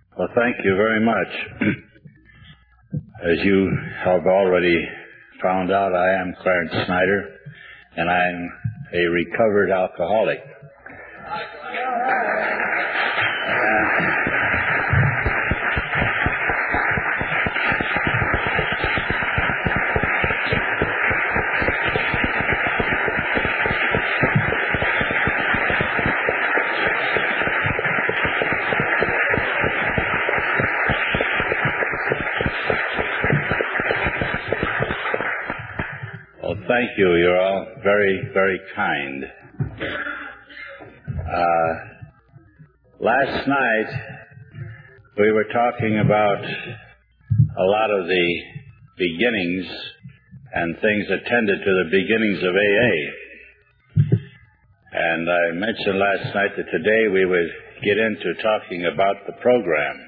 Well, thank you very much. As you have already found out, I am Clarence Snyder, and I'm a recovered alcoholic. Well, thank you. You're all very, very kind. Last night, we were talking about a lot of the beginnings and things attended to the beginnings of AA. And I mentioned last night that today we would get into talking about the program.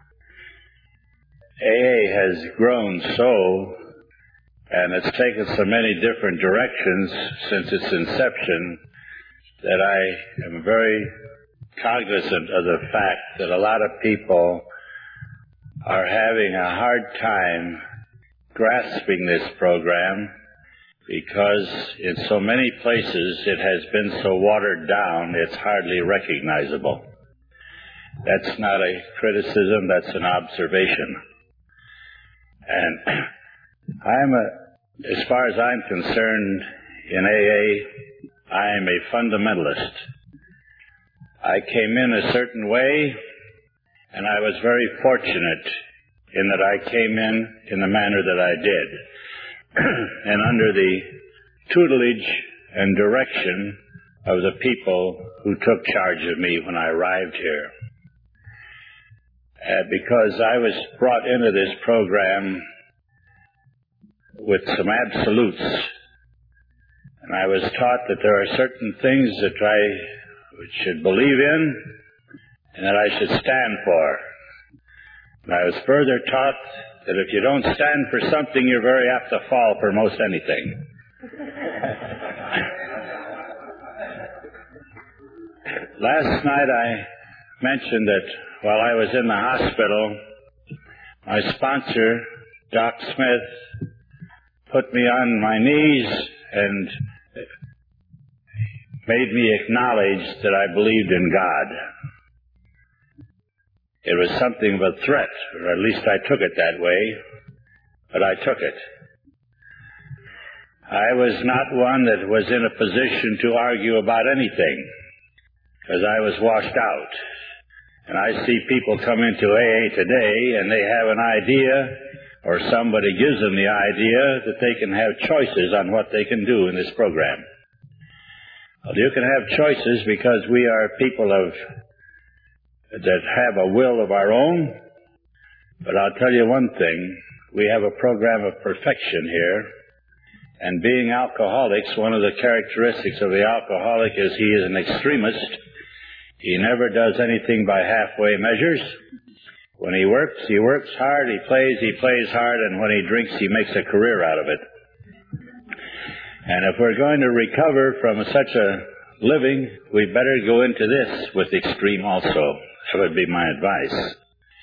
AA has grown so, and it's taken so many different directions since its inception, that I am very cognizant of the fact that a lot of people are having a hard time grasping this program because in so many places it has been so watered down it's hardly recognizable. That's not a criticism, that's an observation. And as far as I'm concerned, in AA, I am a fundamentalist. I came in a certain way, and I was very fortunate in that I came in the manner that I did, and under the tutelage and direction of the people who took charge of me when I arrived here. Because I was brought into this program with some absolutes, and I was taught that there are certain things that I should believe in and that I should stand for. And I was further taught that if you don't stand for something, you're very apt to fall for most anything. Last night I mentioned that while I was in the hospital, my sponsor, Doc Smith, put me on my knees and made me acknowledge that I believed in God. It was something of a threat, or at least I took it that way, but I took it. I was not one that was in a position to argue about anything, because I was washed out. And I see people come into AA today, and they have an idea, or somebody gives them the idea that they can have choices on what they can do in this program. Well, you can have choices because we are people that have a will of our own. But I'll tell you one thing. We have a program of perfection here. And being alcoholics, one of the characteristics of the alcoholic is he is an extremist. He never does anything by halfway measures. When he works hard. He plays hard. And when he drinks, he makes a career out of it. And if we're going to recover from such a living, we better go into this with extreme also. That would be my advice.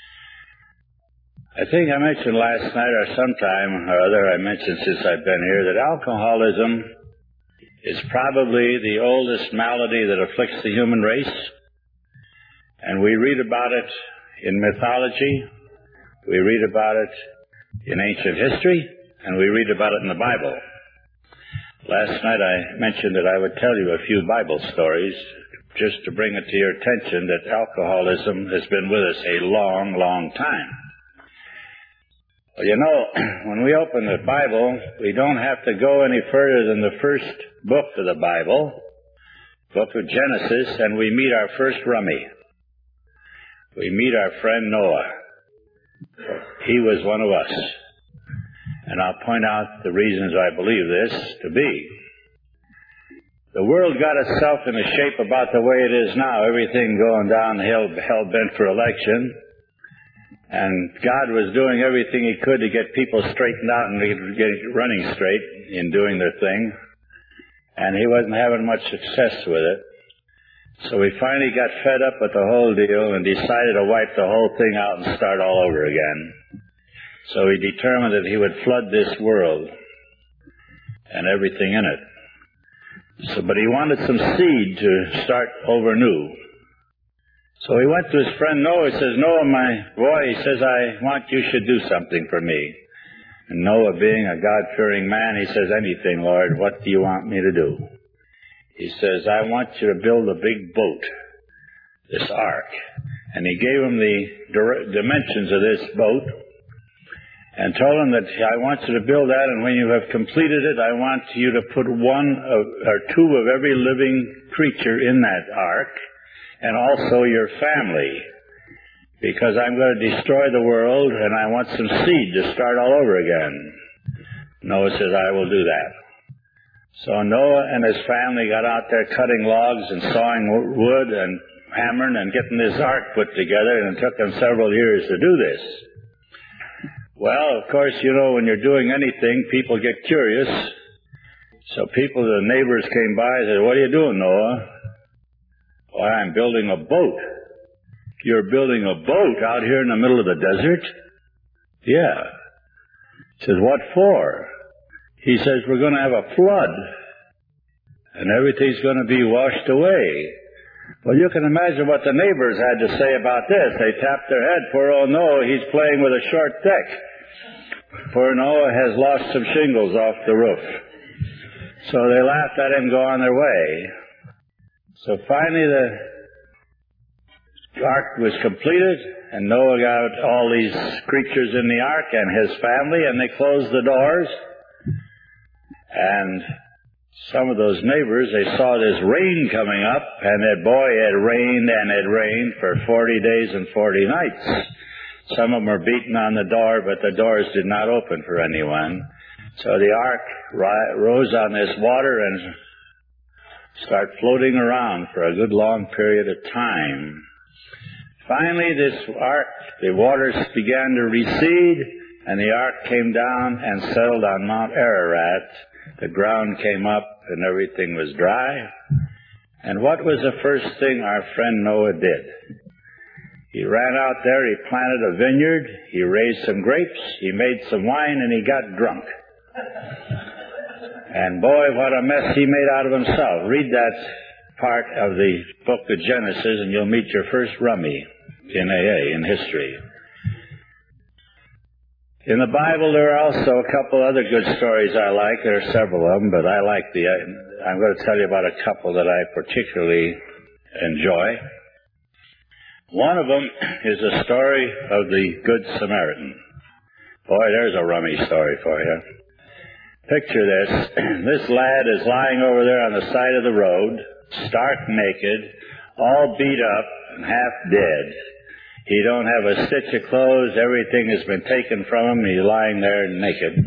I think I mentioned last night or sometime or other, I mentioned since I've been here, that alcoholism is probably the oldest malady that afflicts the human race. And we read about it in mythology, we read about it in ancient history, and we read about it in the Bible. Last night I mentioned that I would tell you a few Bible stories just to bring it to your attention that alcoholism has been with us a long, long time. Well, you know, when we open the Bible, we don't have to go any further than the first book of the Bible, book of Genesis, and we meet our first rummy. We meet our friend Noah. He was one of us. And I'll point out the reasons I believe this to be. The world got itself in a shape about the way it is now, everything going downhill, hell-bent for election. And God was doing everything he could to get people straightened out and get running straight in doing their thing. And he wasn't having much success with it. So he finally got fed up with the whole deal and decided to wipe the whole thing out and start all over again. So he determined that he would flood this world and everything in it. But he wanted some seed to start over new. So he went to his friend Noah. He says, Noah, my boy, he says, I want you should do something for me. And Noah, being a God-fearing man, he says, anything, Lord, what do you want me to do? He says, I want you to build a big boat, this ark. And he gave him the dimensions of this boat and told him that I want you to build that, and when you have completed it, I want you to put one or two of every living creature in that ark, and also your family, because I'm going to destroy the world, and I want some seed to start all over again. Noah says, I will do that. So Noah and his family got out there cutting logs and sawing wood and hammering and getting this ark put together, and it took them several years to do this. Well, of course, you know, when you're doing anything, people get curious. So the neighbors came by and said, what are you doing, Noah? Why, I'm building a boat. You're building a boat out here in the middle of the desert? Yeah. He says, what for? He says, we're going to have a flood, and everything's going to be washed away. Well, you can imagine what the neighbors had to say about this. They tapped their head. Poor old Noah, he's playing with a short deck. Poor Noah has lost some shingles off the roof. So they laughed at him, go on their way. So finally the ark was completed, and Noah got all these creatures in the ark and his family, and they closed the doors. And some of those neighbors, they saw this rain coming up, and that boy had rained and had rained for 40 days and 40 nights. Some of them were beating on the door, but the doors did not open for anyone. So the ark rose on this water and started floating around for a good long period of time. Finally, this ark, the waters began to recede, and the ark came down and settled on Mount Ararat. The ground came up and everything was dry. And what was the first thing our friend Noah did? He ran out there, he planted a vineyard, he raised some grapes, he made some wine, and he got drunk. And boy, what a mess he made out of himself. Read that part of the book of Genesis and you'll meet your first rummy in AA, in history. In the Bible, there are also a couple other good stories I like. There are several of them, but I'm going to tell you about a couple that I particularly enjoy. One of them is a story of the Good Samaritan. Boy, there's a rummy story for you. Picture this. This lad is lying over there on the side of the road, stark naked, all beat up and half dead. He don't have a stitch of clothes. Everything has been taken from him. He's lying there naked.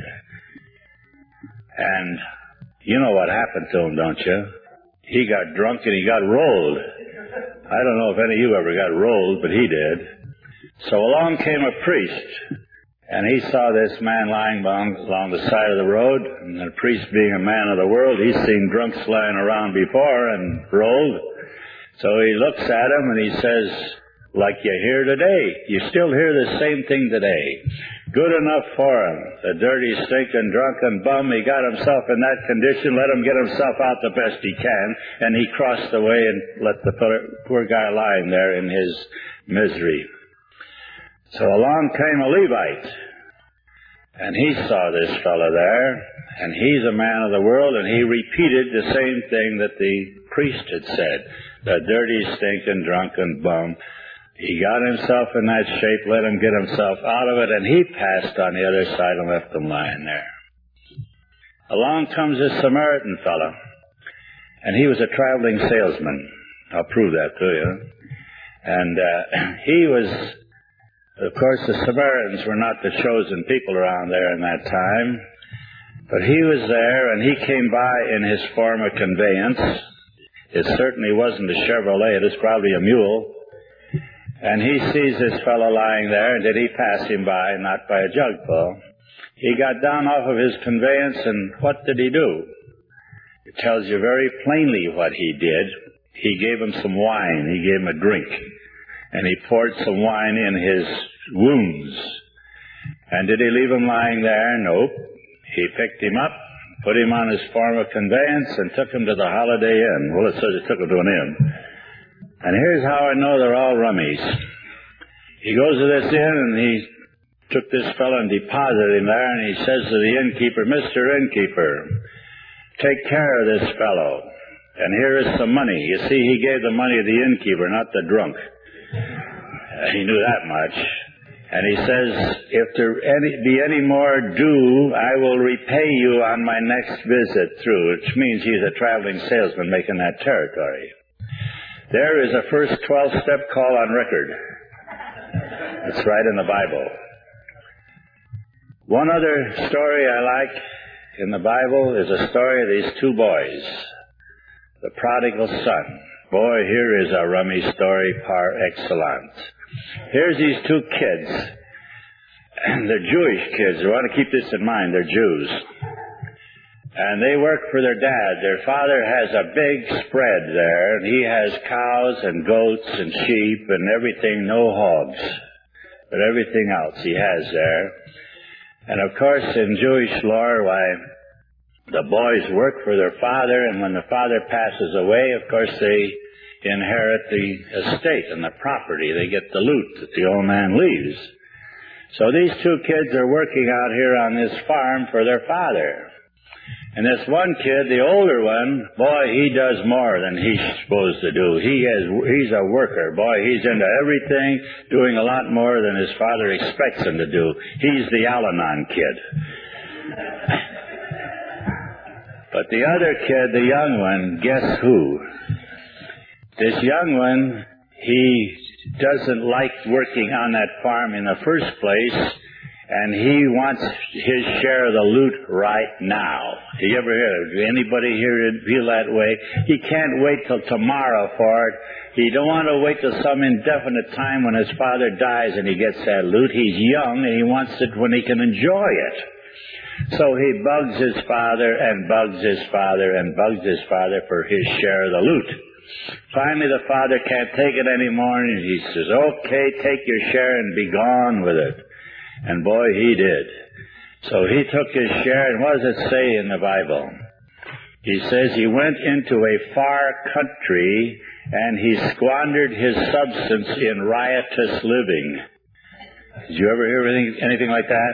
And you know what happened to him, don't you? He got drunk and he got rolled. I don't know if any of you ever got rolled, but he did. So along came a priest, and he saw this man lying along the side of the road, and the priest being a man of the world, he's seen drunks lying around before and rolled. So he looks at him and he says, like you hear today, you still hear the same thing today. Good enough for him. The dirty, stinking, drunken bum, he got himself in that condition, let him get himself out the best he can, and he crossed the way and let the poor guy lying there in his misery. So along came a Levite, and he saw this fellow there, and he's a man of the world, and he repeated the same thing that the priest had said. The dirty, stinking, drunken bum. He got himself in that shape, let him get himself out of it, and he passed on the other side and left him lying there. Along comes this Samaritan fellow, and he was a traveling salesman. I'll prove that to you. And he was, of course, the Samaritans were not the chosen people around there in that time, but he was there, and he came by in his form of conveyance. It certainly wasn't a Chevrolet. It was probably a mule. And he sees this fellow lying there, and did he pass him by? Not by a jugful. He got down off of his conveyance, and what did he do? It tells you very plainly what he did. he gave him some wine. He gave him a drink. And he poured some wine in his wounds. And did he leave him lying there? Nope. He picked him up, put him on his form of conveyance, and took him to the Holiday Inn. Well, it says he took him to an inn. And here's how I know they're all rummies. He goes to this inn, and he took this fellow and deposited him there, and he says to the innkeeper, "Mr. Innkeeper, take care of this fellow, and here is some money." You see, he gave the money to the innkeeper, not the drunk. He knew that much. And he says, "If there be any more due, I will repay you on my next visit through," which means he's a traveling salesman making that territory. There is a first 12-step call on record. It's right in the Bible. One other story I like in the Bible is a story of these two boys, the prodigal son. Boy, here is a rummy story par excellence. Here's these two kids. They're Jewish kids. You want to keep this in mind. They're Jews. And they work for their dad. Their father has a big spread there, and he has cows and goats and sheep and everything, no hogs, but everything else he has there. And of course, in Jewish lore, the boys work for their father, and when the father passes away, of course, they inherit the estate and the property. They get the loot that the old man leaves. So these two kids are working out here on this farm for their father. And this one kid, the older one, boy, he does more than he's supposed to do. He's a worker. Boy, he's into everything, doing a lot more than his father expects him to do. He's the Al-Anon kid. But the other kid, the young one, guess who? This young one, he doesn't like working on that farm in the first place, and he wants his share of the loot right now. Do you ever hear it? Anybody here feel that way? He can't wait till tomorrow for it. He don't want to wait till some indefinite time when his father dies and he gets that loot. He's young, and he wants it when he can enjoy it. So he bugs his father and bugs his father and bugs his father for his share of the loot. Finally, the father can't take it anymore, and he says, "Okay, take your share and be gone with it." And boy, he did. So he took his share, and what does it say in the Bible? He says he went into a far country, and he squandered his substance in riotous living. Did you ever hear anything like that?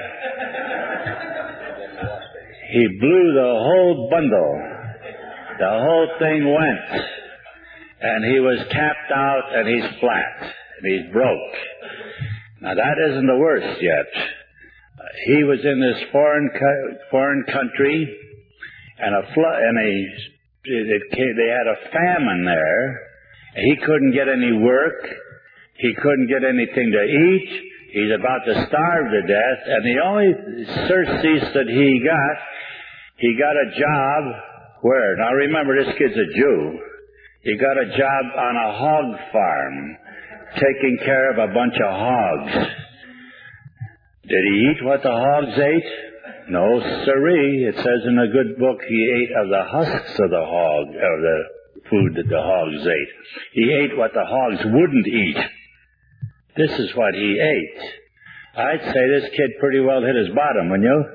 He blew the whole bundle. The whole thing went. And he was tapped out, and he's flat, and he's broke. Now, that isn't the worst yet. He was in this foreign country, and they had a famine there. He couldn't get any work. He couldn't get anything to eat. He's about to starve to death, and the only surcease that he got a job where? Now, remember, this kid's a Jew. He got a job on a hog farm, taking care of a bunch of hogs. Did he eat what the hogs ate? No, sirree. It says in a good book he ate of the husks of the hog, of the food that the hogs ate. He ate what the hogs wouldn't eat. This is what he ate. I'd say this kid pretty well hit his bottom, wouldn't you?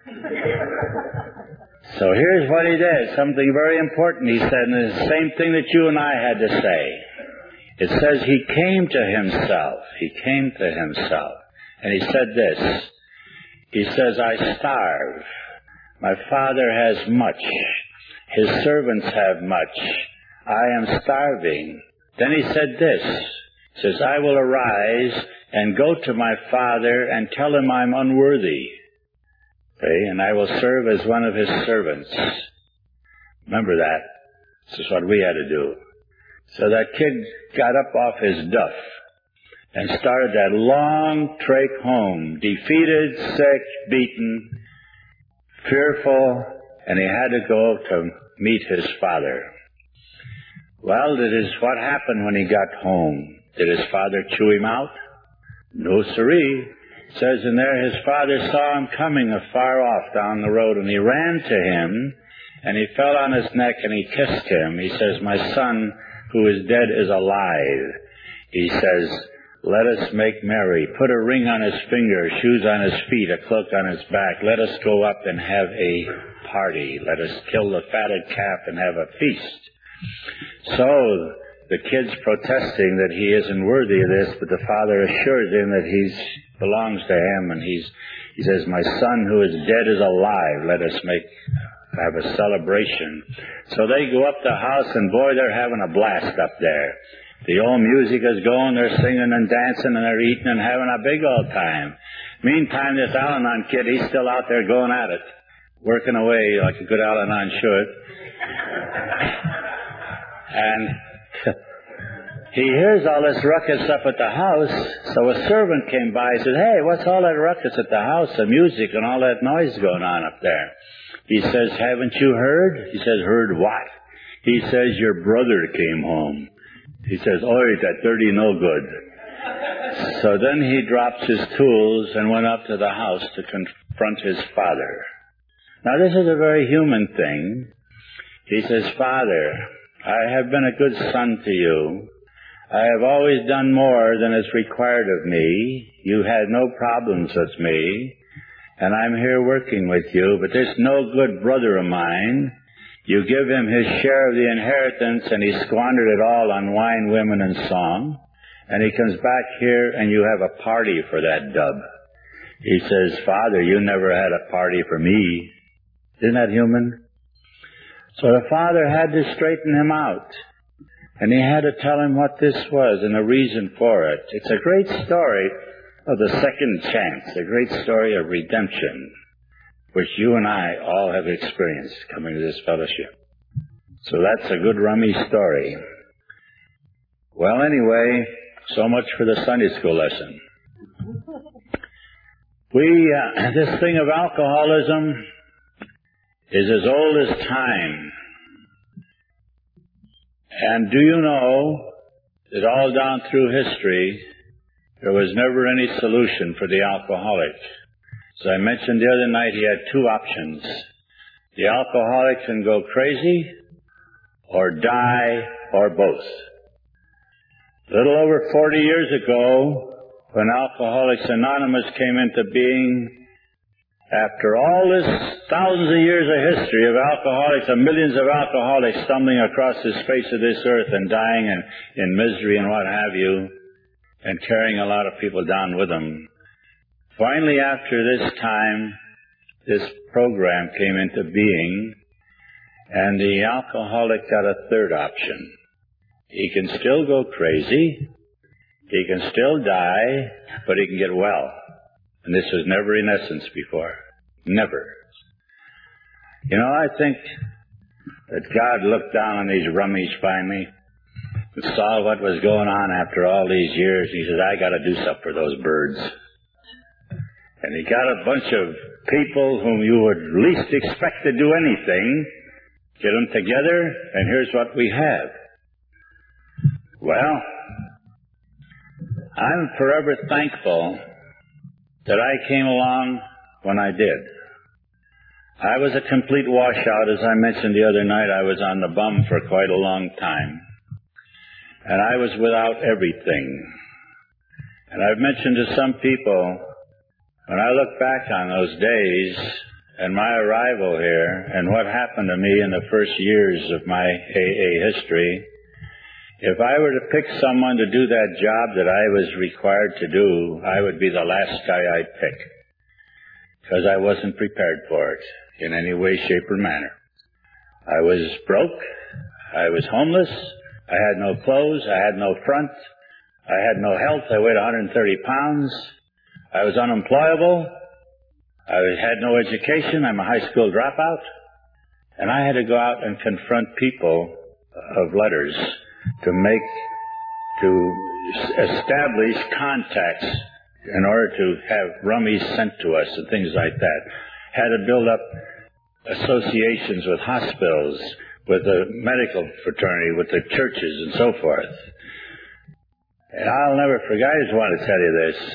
So here's what he did, something very important. He said, and the same thing that you and I had to say. It says he came to himself. He came to himself. And he said this. He says, "I starve. My father has much. His servants have much. I am starving." Then he said this. He says, "I will arise and go to my father and tell him I'm unworthy. And I will serve as one of his servants." Remember that. This is what we had to do. So that kid got up off his duff and started that long trek home, defeated, sick, beaten, fearful, and he had to go to meet his father. Well, what happened when he got home? Did his father chew him out? No, sirree. It says in there, his father saw him coming afar off down the road, and he ran to him, and he fell on his neck, and he kissed him. He says, "My son, who is dead is alive. He says, let us make merry, put a ring on his finger, shoes on his feet, a cloak on his back. Let us go up and have a party. Let us kill the fatted calf and have a feast. So the kid's protesting that he isn't worthy of this, but the father assures him that he belongs to him, and he says, my son who is dead is alive. Let us have a celebration. So they go up the house, and boy, they're having a blast up there. The old music is going, they're singing and dancing, and they're eating and having a big old time. Meantime, this Al-Anon kid, he's still out there going at it, working away like a good Al-Anon should. And he hears all this ruckus up at the house, so a servant came by and said, hey, what's all that ruckus at the house, the music and all that noise going on up there? He says, haven't you heard? He says, heard what? He says, your brother came home. He says, oi, that dirty no good. So then he drops his tools and went up to the house to confront his father. Now this is a very human thing. He says, Father, I have been a good son to you. I have always done more than is required of me. You had no problems with me, and I'm here working with you, but this no good brother of mine, you give him his share of the inheritance, and he squandered it all on wine, women, and song, and he comes back here, and you have a party for that dub. He says, Father, you never had a party for me. Isn't that human? So the father had to straighten him out. And he had to tell him what this was and the reason for it. It's a great story of the second chance, a great story of redemption, which you and I all have experienced coming to this fellowship. So that's a good rummy story. Well, anyway, so much for the Sunday school lesson. This thing of alcoholism is as old as time. And do you know that all down through history, there was never any solution for the alcoholic. As I mentioned the other night, he had two options. The alcoholic can go crazy or die or both. A little over 40 years ago, when Alcoholics Anonymous came into being, after all this thousands of years of history of alcoholics and millions of alcoholics stumbling across the face of this earth and dying in misery and what have you, and carrying a lot of people down with them, finally after this time, this program came into being, and the alcoholic got a third option. He can still go crazy, he can still die, but he can get well. And this was never in essence before. Never. You know, I think that God looked down on these rummies finally and saw what was going on after all these years. He said, I got to do something for those birds. And he got a bunch of people whom you would least expect to do anything, get them together, and here's what we have. Well, I'm forever thankful that I came along when I did. I was a complete washout. As I mentioned the other night, I was on the bum for quite a long time. And I was without everything. And I've mentioned to some people, when I look back on those days and my arrival here and what happened to me in the first years of my AA history, if I were to pick someone to do that job that I was required to do, I would be the last guy I'd pick. Because I wasn't prepared for it in any way, shape, or manner. I was broke. I was homeless. I had no clothes. I had no front. I had no health. I weighed 130 pounds. I was unemployable. I had no education. I'm a high school dropout. And I had to go out and confront people of letters to establish contacts in order to have rummies sent to us and things like that. Had to build up associations with hospitals, with the medical fraternity, with the churches and so forth. And I'll never forget, I just want to tell you this.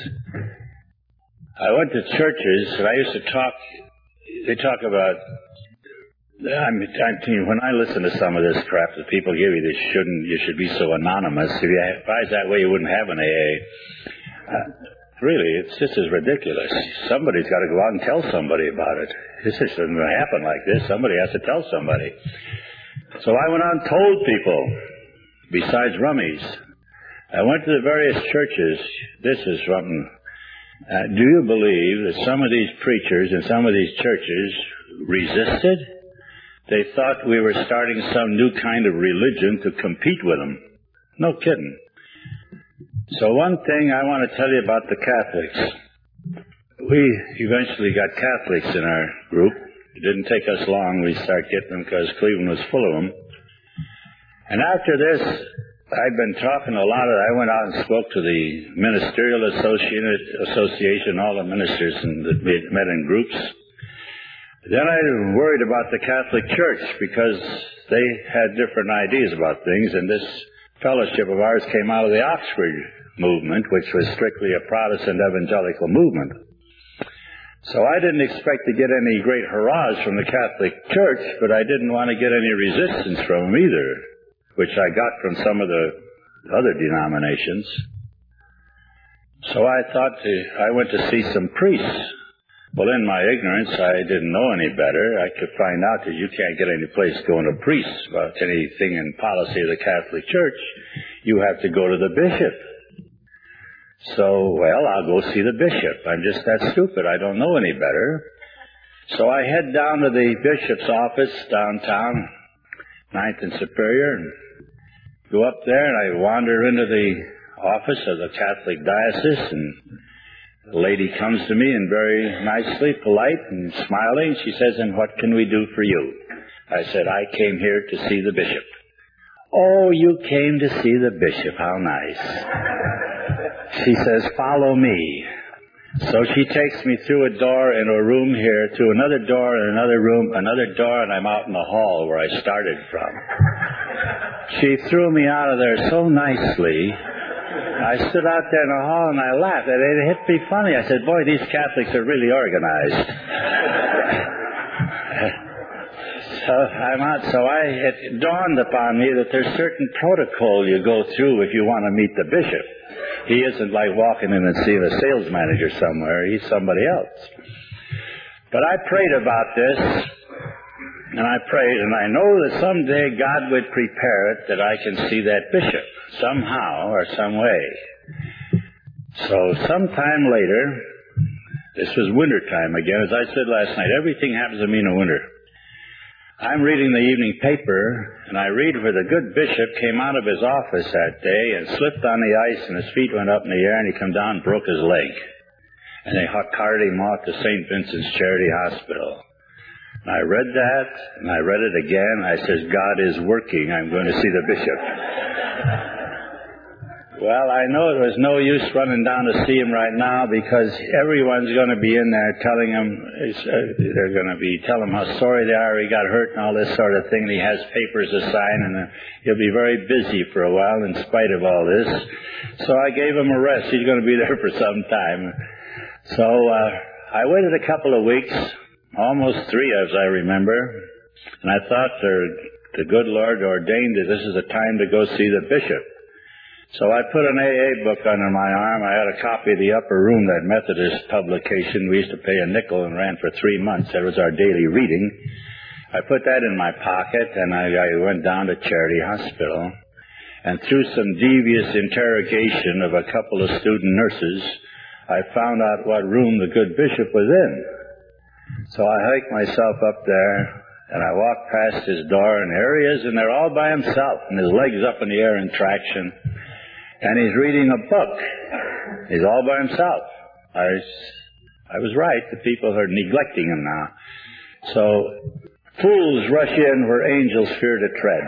I went to churches and I used to talk, they talk about I'm telling you, when I listen to some of this crap that people give you, you should be so anonymous. If I was that way, you wouldn't have an AA. Really, it's just as ridiculous. Somebody's got to go out and tell somebody about it. This just doesn't happen like this. Somebody has to tell somebody. So I went out and told people, besides rummies. I went to the various churches. This is something. Do you believe that some of these preachers in some of these churches resisted? They thought we were starting some new kind of religion to compete with them. No kidding. So one thing I want to tell you about the Catholics. We eventually got Catholics in our group. It didn't take us long. We started getting them because Cleveland was full of them. And after this, I've been talking a lot. I went out and spoke to the Ministerial Association, all the ministers that met in groups. Then I worried about the Catholic Church because they had different ideas about things, and this fellowship of ours came out of the Oxford movement, which was strictly a Protestant evangelical movement. So I didn't expect to get any great hurrahs from the Catholic Church, but I didn't want to get any resistance from them either, which I got from some of the other denominations. So I thought I went to see some priests. Well, in my ignorance, I didn't know any better. I could find out that you can't get any place going to priests about anything in policy of the Catholic Church. You have to go to the bishop. So, well, I'll go see the bishop. I'm just that stupid. I don't know any better. So I head down to the bishop's office downtown, 9th and Superior, and go up there, and I wander into the office of the Catholic diocese, and the lady comes to me and very nicely, polite and smiling, she says, "And what can we do for you?" I said, "I came here to see the bishop." "Oh, you came to see the bishop. How nice." She says, "Follow me." So she takes me through a door in a room here, to another door in another room, another door, and I'm out in the hall where I started from. She threw me out of there so nicely. I stood out there in the hall and I laughed. It hit me funny. I said, "Boy, these Catholics are really organized." So I'm out. It dawned upon me that there's certain protocol you go through if you want to meet the bishop. He isn't like walking in and seeing a sales manager somewhere. He's somebody else. But I prayed about this, and I prayed, and I know that someday God would prepare it that I can see that bishop somehow or some way. So sometime later, this was wintertime again. As I said last night, everything happens to me in the winter. I'm reading the evening paper, and I read where the good bishop came out of his office that day and slipped on the ice, and his feet went up in the air, and he came down and broke his leg. And they carted him off to St. Vincent's Charity Hospital. And I read that, and I read it again. I says, "God is working. I'm going to see the bishop." Well, I know there was no use running down to see him right now because everyone's going to be in there telling him, they're going to be telling him how sorry they are, he got hurt and all this sort of thing, and he has papers to sign, and he'll be very busy for a while in spite of all this. So I gave him a rest. He's going to be there for some time. So I waited a couple of weeks, almost 3 as I remember, and I thought the good Lord ordained that this is a time to go see the bishop. So I put an AA book under my arm. I had a copy of the Upper Room, that Methodist publication. We used to pay a nickel and ran for 3 months. That was our daily reading. I put that in my pocket, and I went down to Charity Hospital. And through some devious interrogation of a couple of student nurses, I found out what room the good bishop was in. So I hiked myself up there, and I walked past his door, and there he is, and there all by himself, and his legs up in the air in traction. And he's reading a book. He's all by himself. I was right. The people are neglecting him now. So, fools rush in where angels fear to tread.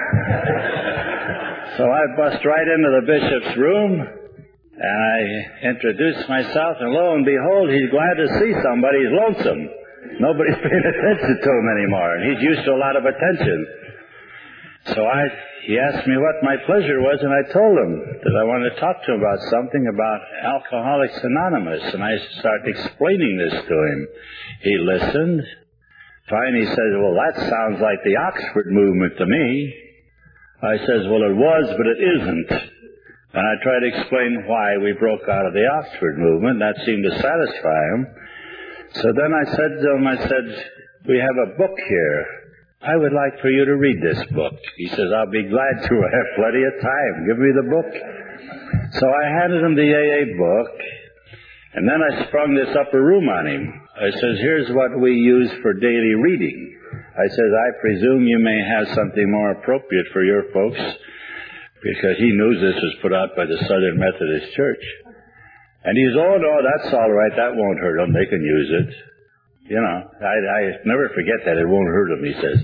So I bust right into the bishop's room, and I introduced myself, and lo and behold, he's glad to see somebody. He's lonesome. Nobody's paying attention to him anymore, and he's used to a lot of attention. So he asked me what my pleasure was, and I told him that I wanted to talk to him about something about Alcoholics Anonymous, and I started explaining this to him. He listened, Finally he says, well, that sounds like the Oxford movement to me. I says, well, it was, but it isn't. And I tried to explain why we broke out of the Oxford movement. That seemed to satisfy him. So then I said to him, we have a book here. I would like for you to read this book. He says, I'll be glad to. I have plenty of time. Give me the book. So I handed him the AA book, and then I sprung this upper room on him. I says, here's what we use for daily reading. I says, I presume you may have something more appropriate for your folks, because he knew this was put out by the Southern Methodist Church. And he says, oh, no, that's all right. That won't hurt them. They can use it. You know, I never forget that. It won't hurt them, he says.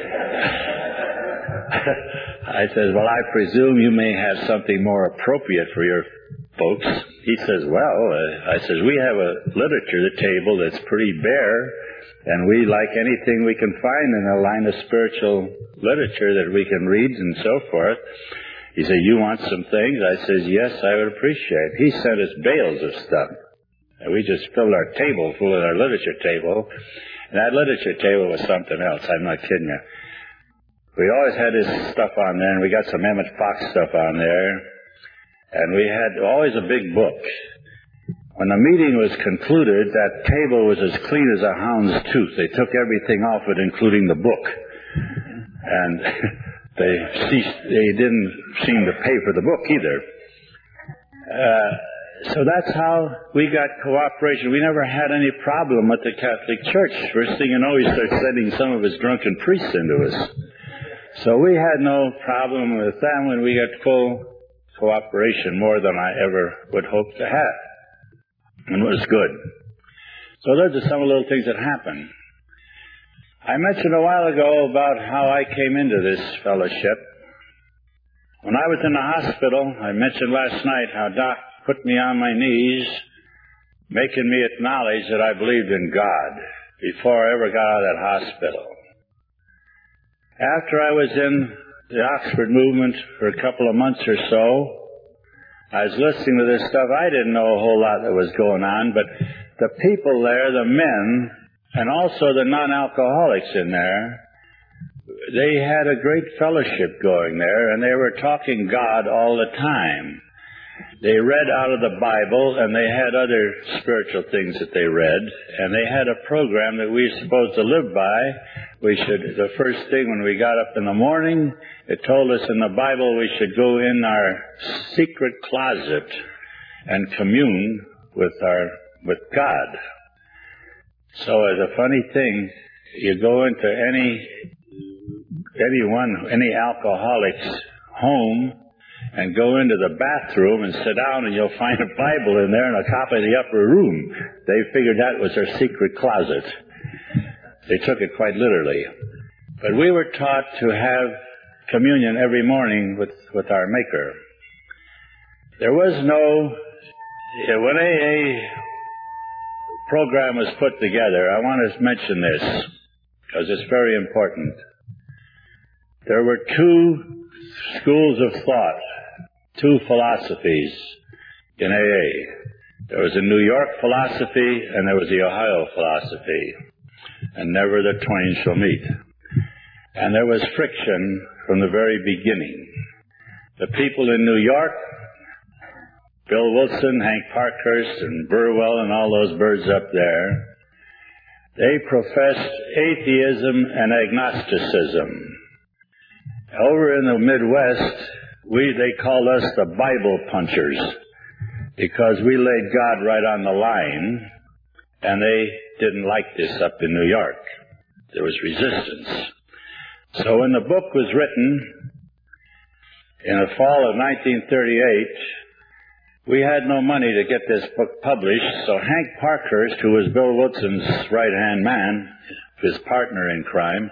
I says, well, I presume you may have something more appropriate for your folks. He says, well, I says, we have a literature table that's pretty bare, and we like anything we can find in a line of spiritual literature that we can read and so forth. He said, you want some things? I says, yes, I would appreciate. He sent us bales of stuff. And we just filled our table full of our literature table. And that literature table was something else. I'm not kidding you. We always had this stuff on there, and we got some Emmett Fox stuff on there. And we had always a big book. When the meeting was concluded, that table was as clean as a hound's tooth. They took everything off it, including the book. And they didn't seem to pay for the book either. So that's how we got cooperation. We never had any problem with the Catholic Church. First thing you know, he starts sending some of his drunken priests into us. So we had no problem with them, and we got full cooperation, more than I ever would hope to have. And it was good. So those are some of the little things that happened. I mentioned a while ago about how I came into this fellowship. When I was in the hospital, I mentioned last night how Doc put me on my knees, making me acknowledge that I believed in God before I ever got out of that hospital. After I was in the Oxford movement for a couple of months or so, I was listening to this stuff. I didn't know a whole lot that was going on, but the people there, the men, and also the non-alcoholics in there, they had a great fellowship going there, and they were talking God all the time. They read out of the Bible, and they had other spiritual things that they read, and they had a program that we were supposed to live by. The first thing when we got up in the morning, it told us in the Bible we should go in our secret closet and commune with God. So as a funny thing, you go into any alcoholic's home and go into the bathroom and sit down, and you'll find a Bible in there and a copy of the upper room. They figured that was their secret closet. They took it quite literally. But we were taught to have communion every morning with our Maker. There was when AA program was put together, I want to mention this because it's very important. There were two schools of thought, two philosophies in AA. There was a New York philosophy and there was the Ohio philosophy. And never the twain shall meet. And there was friction from the very beginning. The people in New York, Bill Wilson, Hank Parkhurst, and Burwell, and all those birds up there, they professed atheism and agnosticism. Over in the Midwest, they called us the Bible punchers because we laid God right on the line, and they didn't like this up in New York. There was resistance. So when the book was written in the fall of 1938, we had no money to get this book published, so Hank Parkhurst, who was Bill Wilson's right-hand man, his partner in crime,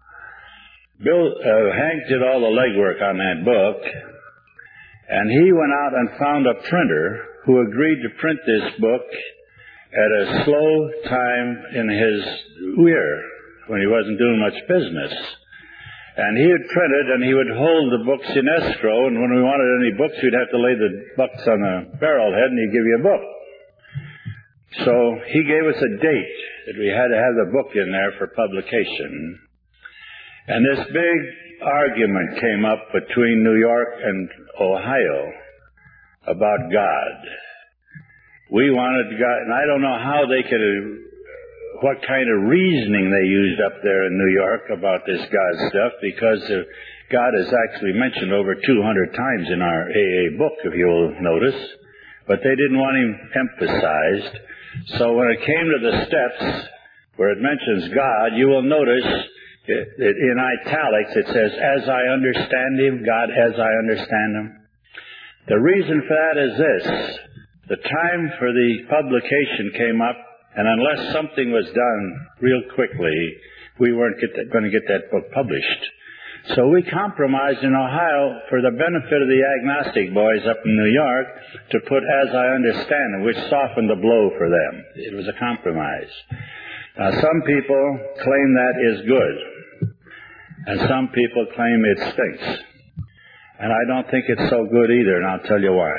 Hank did all the legwork on that book, and he went out and found a printer who agreed to print this book at a slow time in his year when he wasn't doing much business. And he would print it, and he would hold the books in escrow, and when we wanted any books, we'd have to lay the books on a barrel head, and he'd give you a book. So he gave us a date that we had to have the book in there for publication. And this big argument came up between New York and Ohio about God. We wanted God, and I don't know how they could, what kind of reasoning they used up there in New York about this God stuff, because God is actually mentioned over 200 times in our AA book, if you'll notice. But they didn't want him emphasized. So when it came to the steps where it mentions God, you will notice in italics it says, as I understand him, God as I understand him. The reason for that is this. The time for the publication came up, and unless something was done real quickly, we weren't going to get that book published. So we compromised in Ohio for the benefit of the agnostic boys up in New York to put as I understand them, which softened the blow for them. It was a compromise. Now some people claim that is good, and some people claim it stinks. And I don't think it's so good either, and I'll tell you why.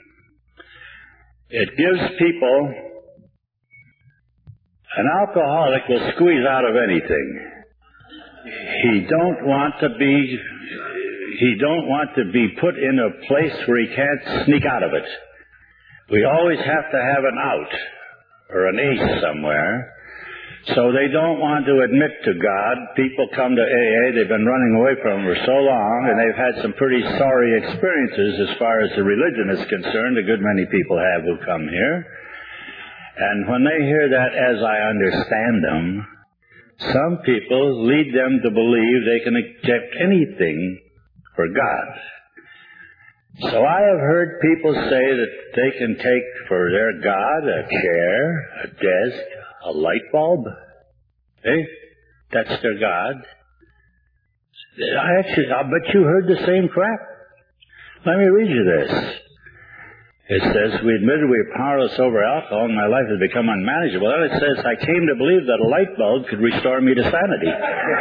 It gives people, an alcoholic will squeeze out of anything. He don't want to be put in a place where he can't sneak out of it. We always have to have an out or an ace somewhere. So they don't want to admit to God. People come to AA, they've been running away from him for so long, and they've had some pretty sorry experiences as far as the religion is concerned. A good many people have who come here. And when they hear that as I understand them, some people lead them to believe they can accept anything for God. So I have heard people say that they can take for their God a chair, a desk, a light bulb. That's their God. I bet you heard the same crap. Let me read you this. It says, we admitted we were powerless over alcohol and my life has become unmanageable. Then it says, I came to believe that a light bulb could restore me to sanity.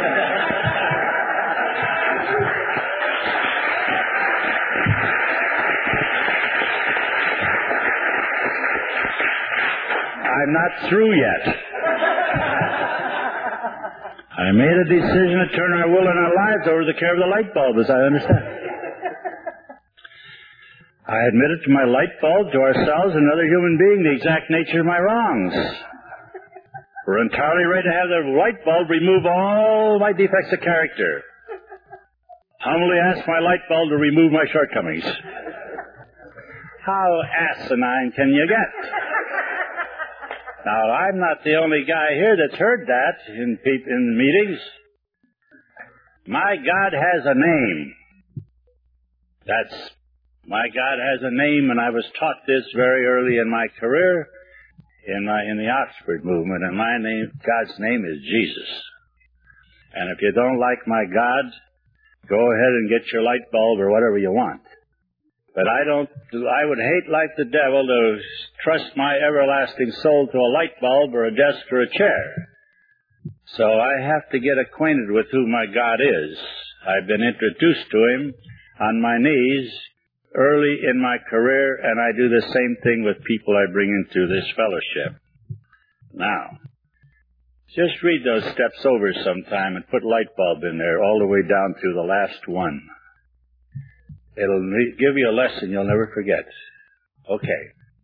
I'm not through yet. I made a decision to turn our will and our lives over to the care of the light bulb, as I understand. I admitted to my light bulb, to ourselves, and another human being, the exact nature of my wrongs. We're entirely ready to have the light bulb remove all my defects of character. Humbly ask my light bulb to remove my shortcomings. How asinine can you get? Now, I'm not the only guy here that's heard that in meetings. My God has a name. My God has a name, and I was taught this very early in my career in the Oxford movement, and God's name is Jesus. And if you don't like my God, go ahead and get your light bulb or whatever you want. But I would hate like the devil to trust my everlasting soul to a light bulb or a desk or a chair. So I have to get acquainted with who my God is. I've been introduced to him on my knees early in my career, and I do the same thing with people I bring into this fellowship. Now, just read those steps over sometime and put light bulb in there all the way down to the last one. It'll give you a lesson you'll never forget. Okay.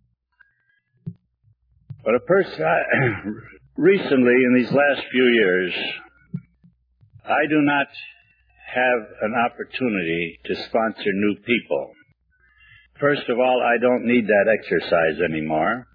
But recently, in these last few years, I do not have an opportunity to sponsor new people. First of all, I don't need that exercise anymore.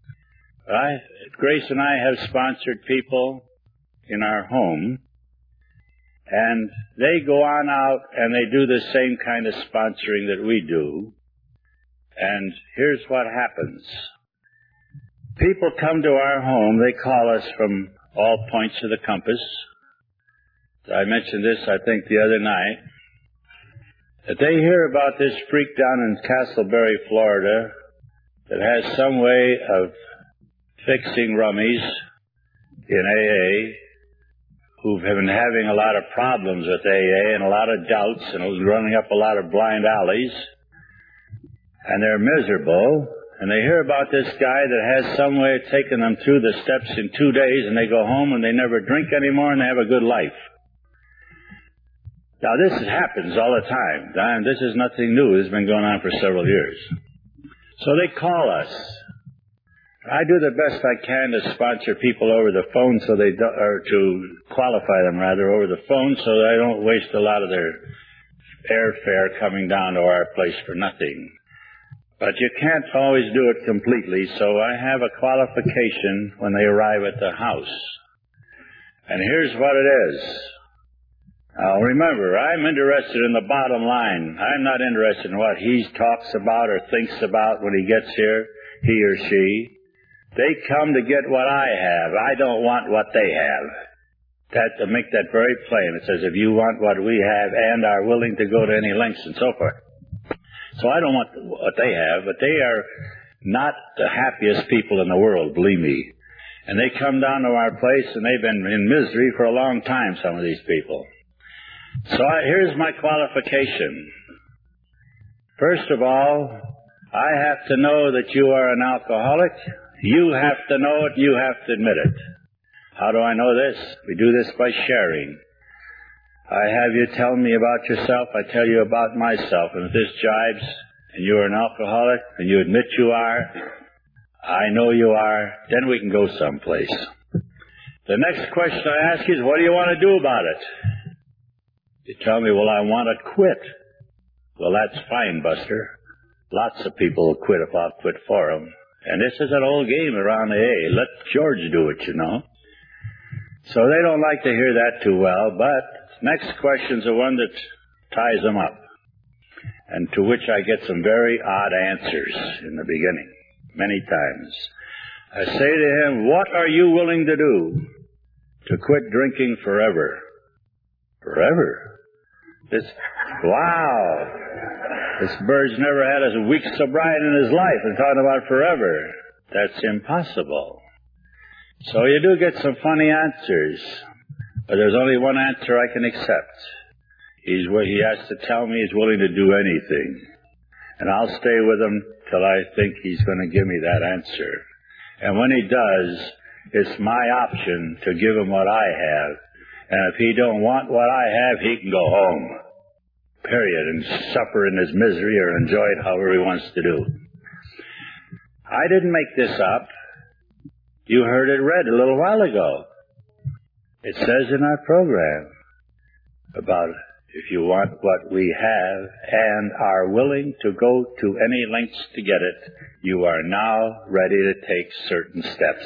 Grace and I have sponsored people in our home, and they go on out and they do the same kind of sponsoring that we do. And here's what happens. People come to our home, they call us from all points of the compass. I mentioned this, I think, the other night. That they hear about this freak down in Castleberry, Florida, that has some way of fixing rummies in AA, who've been having a lot of problems with AA and a lot of doubts and running up a lot of blind alleys. And they're miserable, and they hear about this guy that has some way of taking them through the steps in 2 days, and they go home and they never drink anymore and they have a good life. Now, this happens all the time. And this is nothing new. This has been going on for several years. So they call us. I do the best I can to sponsor people over the phone or to qualify them, rather, over the phone so that I don't waste a lot of their airfare coming down to our place for nothing. But you can't always do it completely, so I have a qualification when they arrive at the house. And here's what it is. Now, remember, I'm interested in the bottom line. I'm not interested in what he talks about or thinks about when he gets here, he or she. They come to get what I have. I don't want what they have. To make that very plain. It says, if you want what we have and are willing to go to any lengths and so forth. So I don't want what they have, but they are not the happiest people in the world, believe me. And they come down to our place, and they've been in misery for a long time, some of these people. So here's my qualification. First of all, I have to know that you are an alcoholic. You have to know it. You have to admit it. How do I know this? We do this by sharing. I have you tell me about yourself. I tell you about myself. And if this jibes and you're an alcoholic and you admit you are, I know you are, then we can go someplace. The next question I ask is, what do you want to do about it? You tell me, well, I want to quit. Well, that's fine, Buster. Lots of people will quit if I'll quit for them. And this is an old game around the A. Let George do it, you know. So they don't like to hear that too well, but next question's the one that ties them up, and to which I get some very odd answers in the beginning, many times. I say to him, what are you willing to do to quit drinking forever? Forever? Wow! This bird's never had a week's sobriety in his life and talking about forever. That's impossible. So you do get some funny answers, but there's only one answer I can accept. He has to tell me he's willing to do anything, and I'll stay with him till I think he's going to give me that answer. And when he does, it's my option to give him what I have, and if he don't want what I have, he can go home. Period, and suffer in his misery or enjoy it however he wants to do. I didn't make this up. You heard it read a little while ago. It says in our program about if you want what we have and are willing to go to any lengths to get it, you are now ready to take certain steps.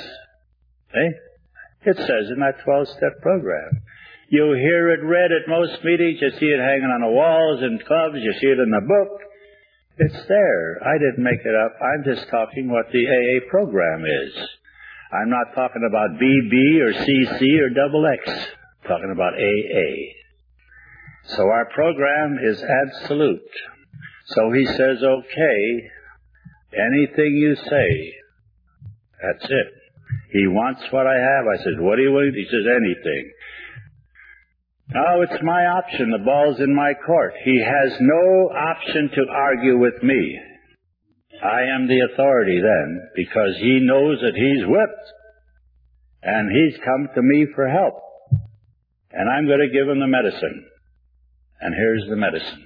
It says in that 12-step program. You hear it read at most meetings. You see it hanging on the walls in clubs. You see it in the book. It's there. I didn't make it up. I'm just talking what the AA program is. I'm not talking about BB or CC or XX. I'm talking about AA. So our program is absolute. So he says, okay, anything you say, that's it. He wants what I have. I said, what do you want? He says, anything. No, it's my option. The ball's in my court. He has no option to argue with me. I am the authority then, because he knows that he's whipped. And he's come to me for help. And I'm going to give him the medicine. And here's the medicine.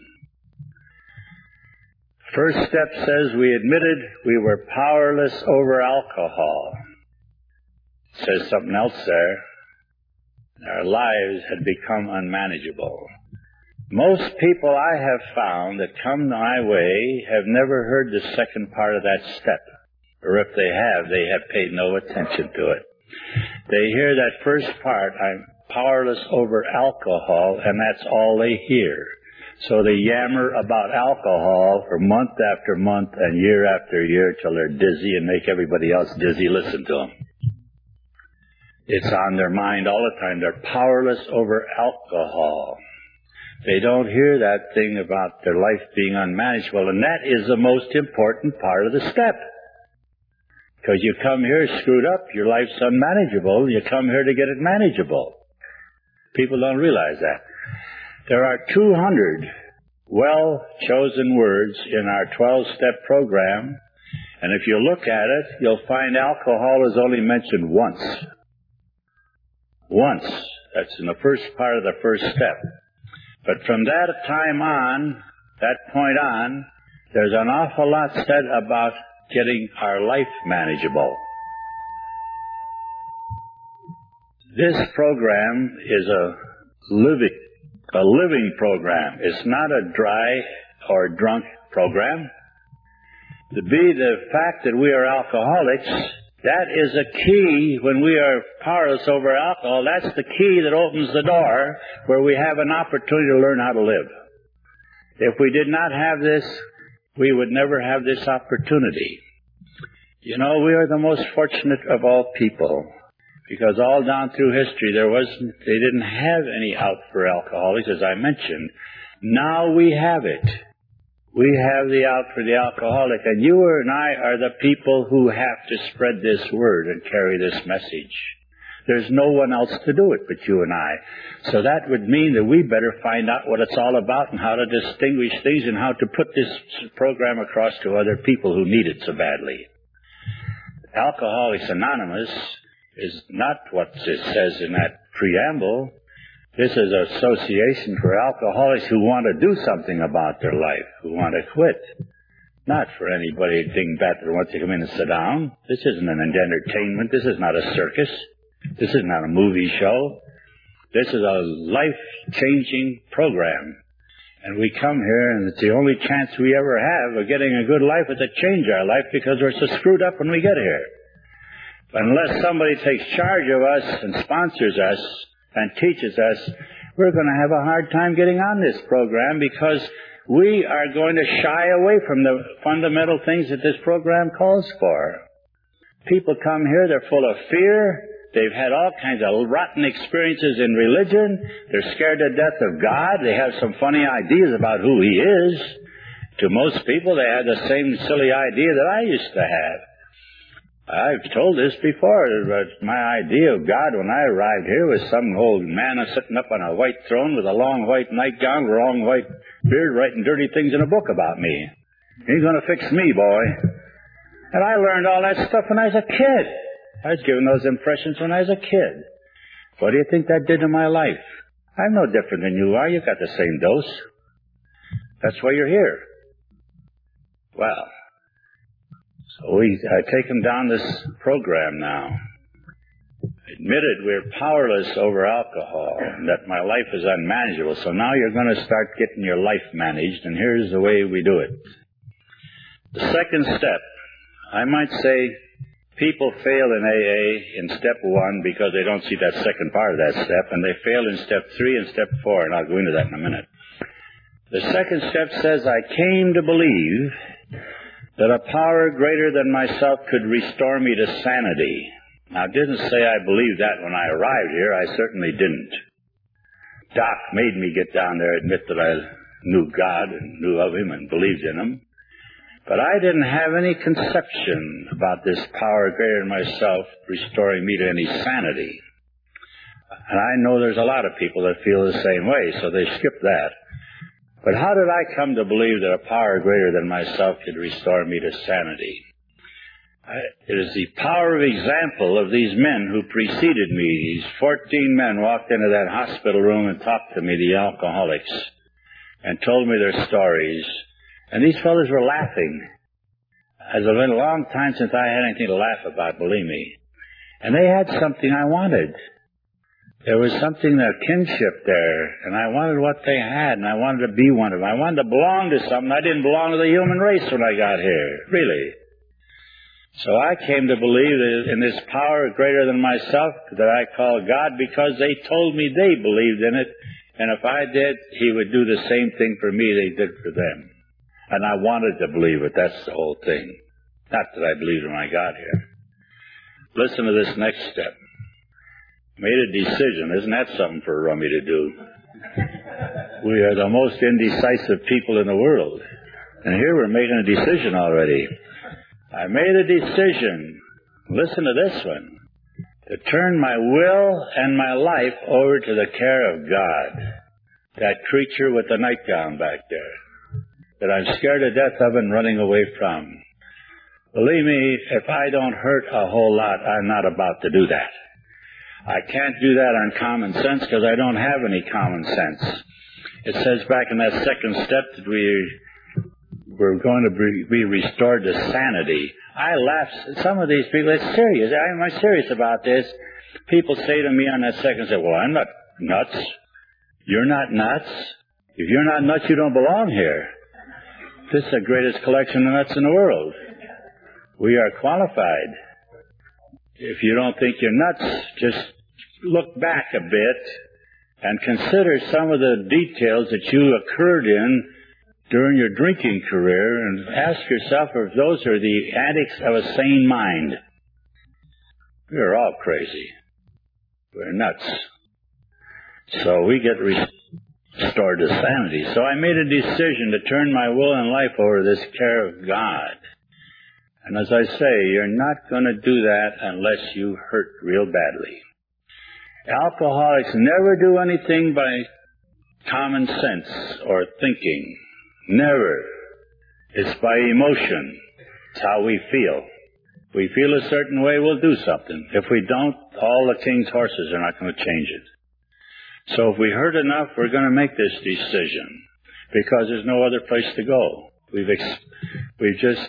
First step says we admitted we were powerless over alcohol. It says something else there. Our lives had become unmanageable. Most people I have found that come my way have never heard the second part of that step. Or if they have paid no attention to it. They hear that first part, I'm powerless over alcohol, and that's all they hear. So they yammer about alcohol for month after month and year after year till they're dizzy and make everybody else dizzy listen to them. It's on their mind all the time. They're powerless over alcohol. They don't hear that thing about their life being unmanageable, and that is the most important part of the step. Because you come here screwed up, your life's unmanageable, you come here to get it manageable. People don't realize that. There are 200 well-chosen words in our 12-step program, And if you look at it, you'll find alcohol is only mentioned once. Once. That's in the first part of the first step. But from that time on, that point on, there's an awful lot said about getting our life manageable. This program is a living program. It's not a dry or drunk program. The fact that we are alcoholics, that is a key when we are powerless over alcohol. That's the key that opens the door where we have an opportunity to learn how to live. If we did not have this, we would never have this opportunity. You know, we are the most fortunate of all people, because all down through history they didn't have any out for alcoholics, as I mentioned. Now we have it. We have the out for the alcoholic, and you and I are the people who have to spread this word and carry this message. There's no one else to do it but you and I. So that would mean that we better find out what it's all about and how to distinguish things and how to put this program across to other people who need it so badly. Alcoholics Anonymous is not what it says in that preamble. This is an association for alcoholics who want to do something about their life, who want to quit. Not for anybody dingbat that wants to come in and sit down. This isn't an entertainment. This is not a circus. This is not a movie show. This is a life-changing program. And we come here, and it's the only chance we ever have of getting a good life is to change our life, because we're so screwed up when we get here. But unless somebody takes charge of us and sponsors us and teaches us, we're going to have a hard time getting on this program, because we are going to shy away from the fundamental things that this program calls for. People come here, they're full of fear. They've had all kinds of rotten experiences in religion. They're scared to death of God. They have some funny ideas about who He is. To most people, they have the same silly idea that I used to have. I've told this before, but my idea of God when I arrived here was some old man sitting up on a white throne with a long white nightgown, a long white beard, writing dirty things in a book about me. He's going to fix me, boy. And I learned all that stuff when I was a kid. I was given those impressions when I was a kid. What do you think that did to my life? I'm no different than you are. You've got the same dose. That's why you're here. Well, so I take them down this program now. Admitted we're powerless over alcohol and that my life is unmanageable. So now you're going to start getting your life managed, and here's the way we do it. The second step, I might say people fail in AA in step 1 because they don't see that second part of that step, and they fail in step 3 and step 4, and I'll go into that in a minute. The second step says, I came to believe that a power greater than myself could restore me to sanity. Now, I didn't say I believed that when I arrived here. I certainly didn't. Doc made me get down there, admit that I knew God and knew of Him and believed in Him. But I didn't have any conception about this power greater than myself restoring me to any sanity. And I know there's a lot of people that feel the same way, so they skip that. But how did I come to believe that a power greater than myself could restore me to sanity? It is the power of example of these men who preceded me. These 14 men walked into that hospital room and talked to me, the alcoholics, and told me their stories. And these fellows were laughing. It's been a long time since I had anything to laugh about, believe me. And they had something I wanted. There was something, a kinship there, and I wanted what they had, and I wanted to be one of them. I wanted to belong to something. I didn't belong to the human race when I got here, really. So I came to believe in this power greater than myself that I call God, because they told me they believed in it, and if I did, He would do the same thing for me they did for them. And I wanted to believe it. That's the whole thing. Not that I believed when I got here. Listen to this next step. Made a decision. Isn't that something for a rummy to do? We are the most indecisive people in the world. And here we're making a decision already. I made a decision. Listen to this one. To turn my will and my life over to the care of God. That creature with the nightgown back there, that I'm scared to death of and running away from. Believe me, if I don't hurt a whole lot, I'm not about to do that. I can't do that on common sense because I don't have any common sense. It says back in that second step that we're going to be restored to sanity. I laugh. Some of these people, it's serious. I'm serious about this. People say to me on that second step, well, I'm not nuts. You're not nuts. If you're not nuts, you don't belong here. This is the greatest collection of nuts in the world. We are qualified. If you don't think you're nuts, just look back a bit and consider some of the details that you occurred in during your drinking career and ask yourself if those are the antics of a sane mind. We're all crazy. We're nuts. So we get restored to sanity. So I made a decision to turn my will and life over to this care of God. And as I say, you're not going to do that unless you hurt real badly. Alcoholics never do anything by common sense or thinking. Never. It's by emotion. It's how we feel. If we feel a certain way, we'll do something. If we don't, all the king's horses are not going to change it. So if we hurt enough, we're going to make this decision because there's no other place to go. We've just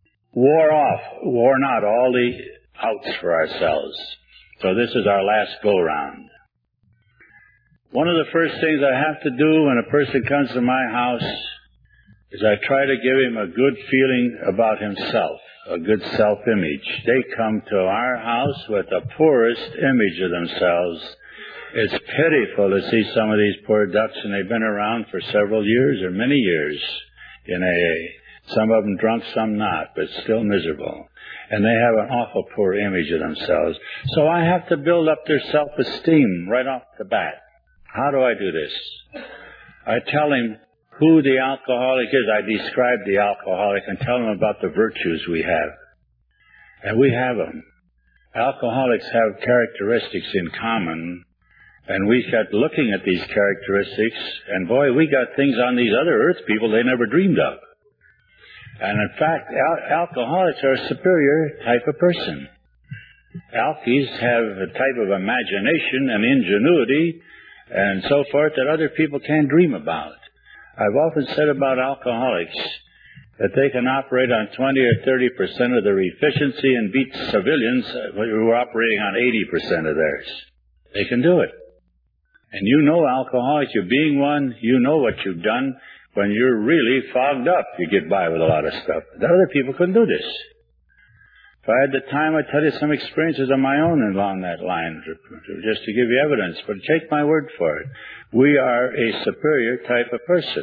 worn out all the outs for ourselves. So this is our last go-round. One of the first things I have to do when a person comes to my house is I try to give him a good feeling about himself, a good self-image. They come to our house with the poorest image of themselves. It's pitiful to see some of these poor ducks, and they've been around for several years or many years in AA. Some of them drunk, some not, but still miserable. And they have an awful poor image of themselves. So I have to build up their self-esteem right off the bat. How do I do this? I tell him who the alcoholic is. I describe the alcoholic and tell him about the virtues we have. And we have them. Alcoholics have characteristics in common. And we got looking at these characteristics, and boy, we got things on these other earth people they never dreamed of. And in fact, alcoholics are a superior type of person. Alkies have a type of imagination and ingenuity and so forth that other people can't dream about. I've often said about alcoholics that they can operate on 20 or 30% of their efficiency and beat civilians who are operating on 80% of theirs. They can do it. And you know alcoholics, you're being one, you know what you've done. When you're really fogged up, you get by with a lot of stuff. The other people couldn't do this. If I had the time, I'd tell you some experiences of my own along that line, just to give you evidence. But take my word for it. We are a superior type of person.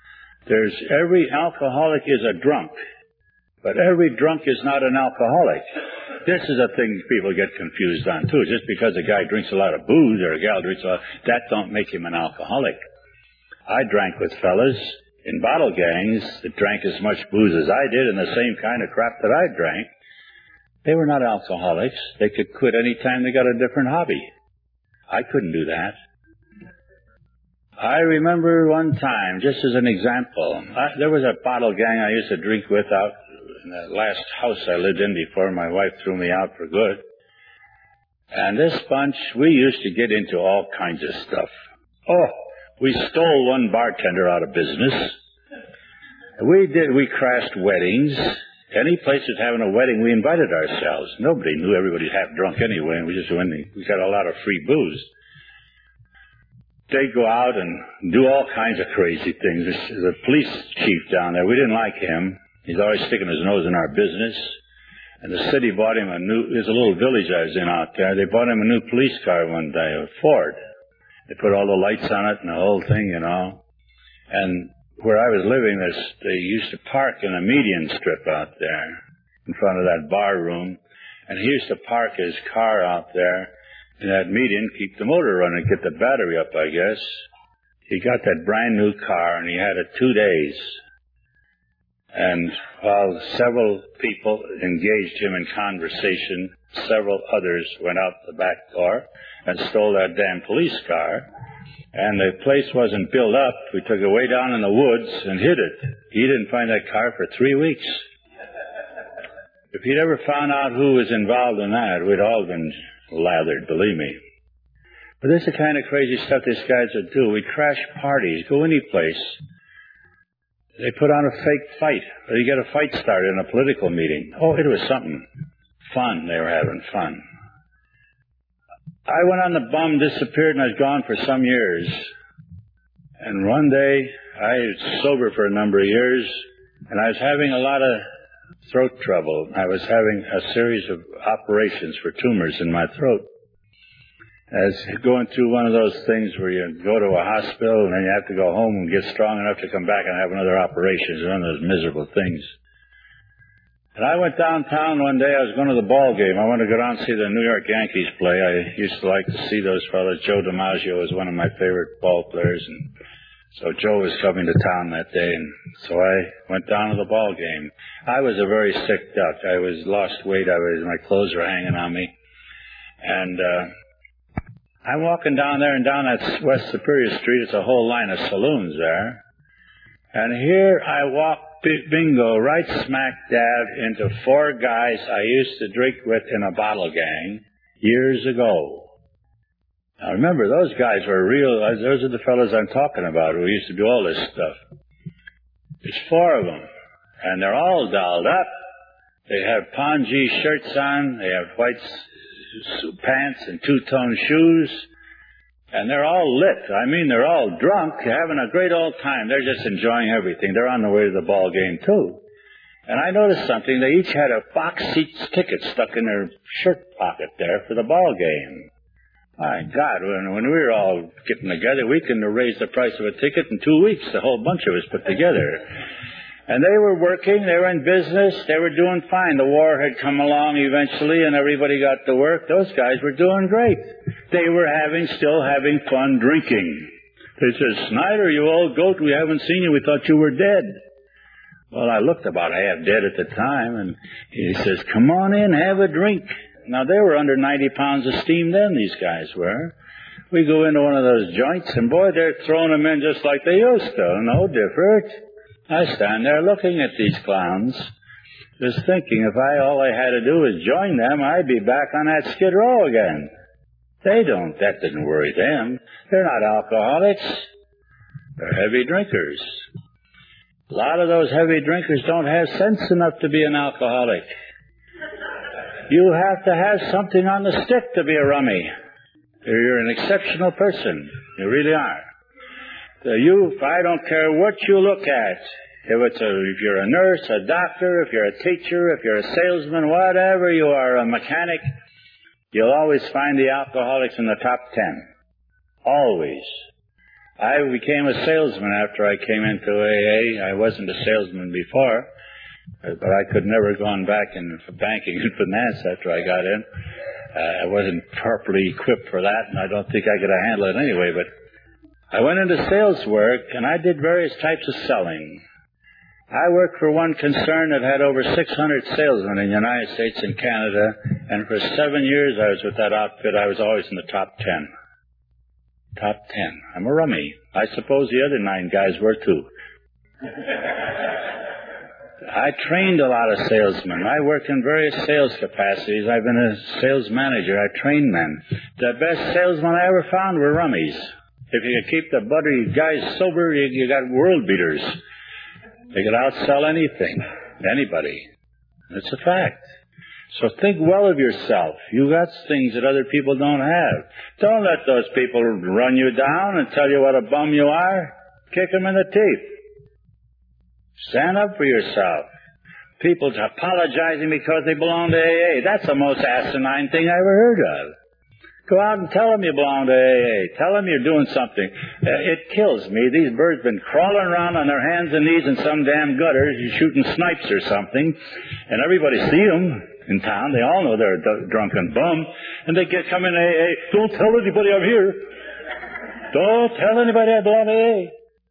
Every alcoholic is a drunk, but every drunk is not an alcoholic. This is a thing people get confused on, too. Just because a guy drinks a lot of booze or a gal drinks a lot, that don't make him an alcoholic. I drank with fellas in bottle gangs that drank as much booze as I did and the same kind of crap that I drank. They were not alcoholics. They could quit any time they got a different hobby. I couldn't do that. I remember one time, just as an example, there was a bottle gang I used to drink with out in the last house I lived in before my wife threw me out for good. And this bunch, we used to get into all kinds of stuff. Oh, we stole one bartender out of business. We crashed weddings. Any place that's having a wedding, we invited ourselves. Nobody knew. Everybody's half drunk anyway, and we got a lot of free booze. They'd go out and do all kinds of crazy things. There's a police chief down there. We didn't like him. He's always sticking his nose in our business. And the city bought him there's a little village I was in out there. They bought him a new police car one day, a Ford. They put all the lights on it and the whole thing, you know. And where I was living, they used to park in a median strip out there in front of that bar room. And he used to park his car out there in that median, keep the motor running, get the battery up, I guess. He got that brand new car, and he had it 2 days. And while several people engaged him in conversation, several others went out the back door and stole that damn police car. And the place wasn't built up. We took it way down in the woods and hid it. He didn't find that car for 3 weeks. If he'd ever found out who was involved in that, we'd all been lathered, believe me. But this is the kind of crazy stuff these guys would do. We'd crash parties, go any place. They put on a fake fight, or you get a fight started in a political meeting. Oh, it was something. Fun. They were having fun. I went on the bum, disappeared, and I was gone for some years. And one day, I was sober for a number of years, and I was having a lot of throat trouble. I was having a series of operations for tumors in my throat. I was going through one of those things where you go to a hospital and then you have to go home and get strong enough to come back and have another operation. It's one of those miserable things. And I went downtown one day. I was going to the ball game. I wanted to go down and see the New York Yankees play. I used to like to see those fellas. Joe DiMaggio was one of my favorite ball players, and so Joe was coming to town that day, and so I went down to the ball game. I was a very sick duck. I was lost weight. My clothes were hanging on me, and I'm walking down there, and down that West Superior Street, it's a whole line of saloons there, and here I walk bingo right smack dab into four guys I used to drink with in a bottle gang years ago. Now remember, those guys were real. Those are the fellas I'm talking about who used to do all this stuff. There's four of them, and they're all dolled up. They have pongee shirts on. They have white pants and two-tone shoes, and they're all lit. I mean, they're all drunk, having a great old time. They're just enjoying everything. They're on the way to the ball game, too. And I noticed something. They each had a box seat ticket stuck in their shirt pocket there for the ball game. My God, when we were all getting together, we couldn't have raised the price of a ticket in 2 weeks. The whole bunch of us put together. And they were working, they were in business, they were doing fine. The war had come along eventually and everybody got to work. Those guys were doing great. They were still having fun drinking. They said, "Snyder, you old goat, we haven't seen you. We thought you were dead." Well, I looked about half dead at the time, and he says, "Come on in, have a drink." Now, they were under 90 pounds of steam then, these guys were. We go into one of those joints, and boy, they're throwing them in just like they used to. No different. I stand there looking at these clowns, just thinking if all I had to do was join them, I'd be back on that Skid Row again. That didn't worry them. They're not alcoholics. They're heavy drinkers. A lot of those heavy drinkers don't have sense enough to be an alcoholic. You have to have something on the stick to be a rummy. You're an exceptional person. You really are. I don't care what you look at. If you're a nurse, a doctor, if you're a teacher, if you're a salesman, whatever you are, a mechanic, you'll always find the alcoholics in the top 10. Always. I became a salesman after I came into AA. I wasn't a salesman before, but I could never gone back in banking and finance after I got in. I wasn't properly equipped for that, and I don't think I could handle it anyway, but I went into sales work, and I did various types of selling. I worked for one concern that had over 600 salesmen in the United States and Canada, and for 7 years I was with that outfit. I was always in the top 10. Top 10. I'm a rummy. I suppose the other 9 guys were too. I trained a lot of salesmen. I worked in various sales capacities. I've been a sales manager. I trained men. The best salesmen I ever found were rummies. If you could keep the buttery guys sober, you got world beaters. They could outsell anything, anybody. It's a fact. So think well of yourself. You got things that other people don't have. Don't let those people run you down and tell you what a bum you are. Kick them in the teeth. Stand up for yourself. People apologizing because they belong to AA. That's the most asinine thing I ever heard of. Go out and tell them you belong to AA. Tell them you're doing something. It kills me. These birds been crawling around on their hands and knees in some damn gutter, shooting snipes or something, and everybody see them in town. They all know they're a drunken bum, and they come in AA. Don't tell anybody I'm here. Don't tell anybody I belong to AA.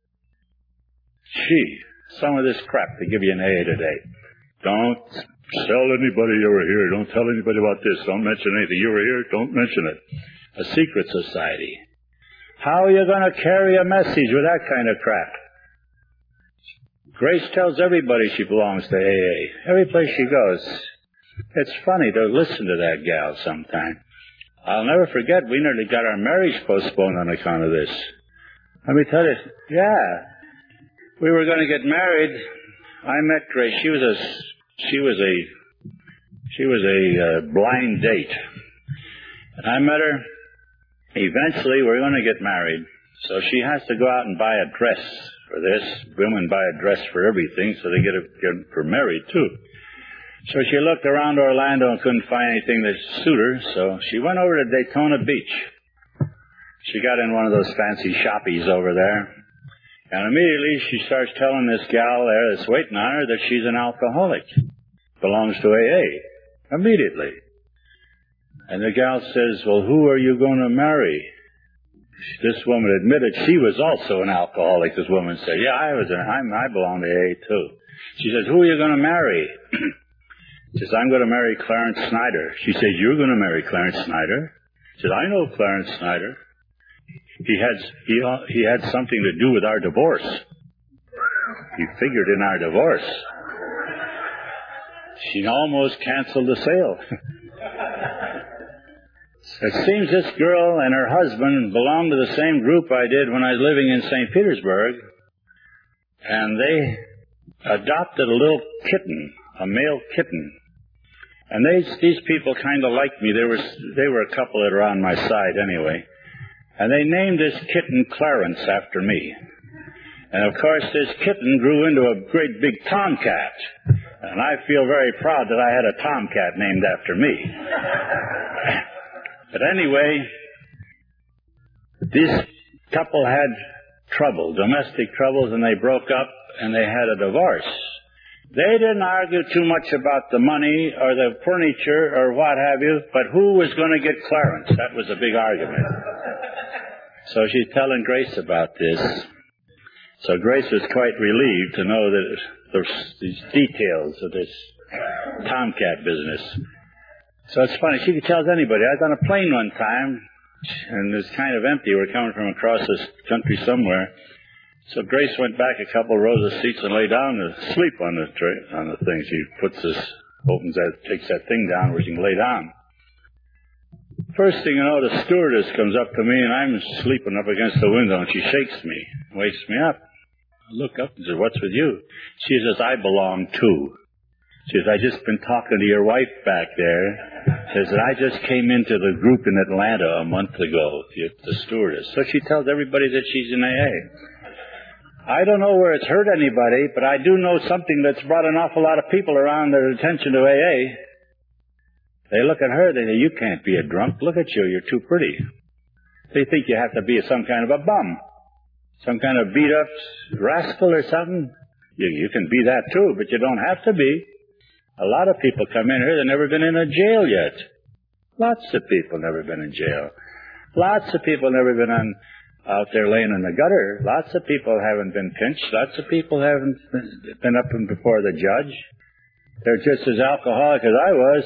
Gee, some of this crap they give you in AA today. Don't tell anybody you were here. Don't tell anybody about this. Don't mention anything. You were here. Don't mention it. A secret society. How are you going to carry a message with that kind of crap? Grace tells everybody she belongs to AA. Every place she goes. It's funny to listen to that gal sometime. I'll never forget, we nearly got our marriage postponed on account of this. Let me tell you, we were going to get married. I met Grace. She was a blind date. And I met her. Eventually, we're going to get married. So she has to go out and buy a dress for this. Women buy a dress for everything, so they get for married, too. So she looked around Orlando and couldn't find anything that suited her, so she went over to Daytona Beach. She got in one of those fancy shoppies over there, and immediately she starts telling this gal there that's waiting on her that she's an alcoholic, belongs to AA, immediately. And the gal says, well, who are you going to marry? This woman admitted she was also an alcoholic. This woman said, yeah, I belong to AA too. She says, who are you going to marry? She says, I'm going to marry Clarence Snyder. She says, you're going to marry Clarence Snyder? She says, I know Clarence Snyder. He had something to do with our divorce. He figured in our divorce. She almost canceled the sale. It seems this girl and her husband belonged to the same group I did when I was living in St. Petersburg, and they adopted a little kitten, a male kitten. And these people kind of liked me. They were a couple that were on my side anyway. And they named this kitten Clarence after me. And of course, this kitten grew into a great big tomcat. And I feel very proud that I had a tomcat named after me. But anyway, this couple had trouble, domestic troubles, and they broke up and they had a divorce. They didn't argue too much about the money or the furniture or what have you, but who was going to get Clarence? That was a big argument. So she's telling Grace about this. So Grace was quite relieved to know that these details of this tomcat business. So it's funny. She tells anybody. I was on a plane one time, and it was kind of empty. We're coming from across this country somewhere. So Grace went back a couple rows of seats and lay down to sleep on the thing. She takes that thing down where she can lay down. First thing you know, the stewardess comes up to me, and I'm sleeping up against the window, and she shakes me, wakes me up. I look up and says, what's with you? She says, I belong too. She says, I just been talking to your wife back there. Says that I just came into the group in Atlanta a month ago, the stewardess. So she tells everybody that she's in AA. I don't know where it's hurt anybody, but I do know something that's brought an awful lot of people around their attention to AA. They look at her, they say, you can't be a drunk. Look at you, you're too pretty. They think you have to be some kind of a bum, some kind of beat-up rascal or something. You can be that too, but you don't have to be. A lot of people come in here, they've never been in a jail yet. Lots of people never been in jail. Lots of people never been out there laying in the gutter. Lots of people haven't been pinched. Lots of people haven't been up and before the judge. They're just as alcoholic as I was.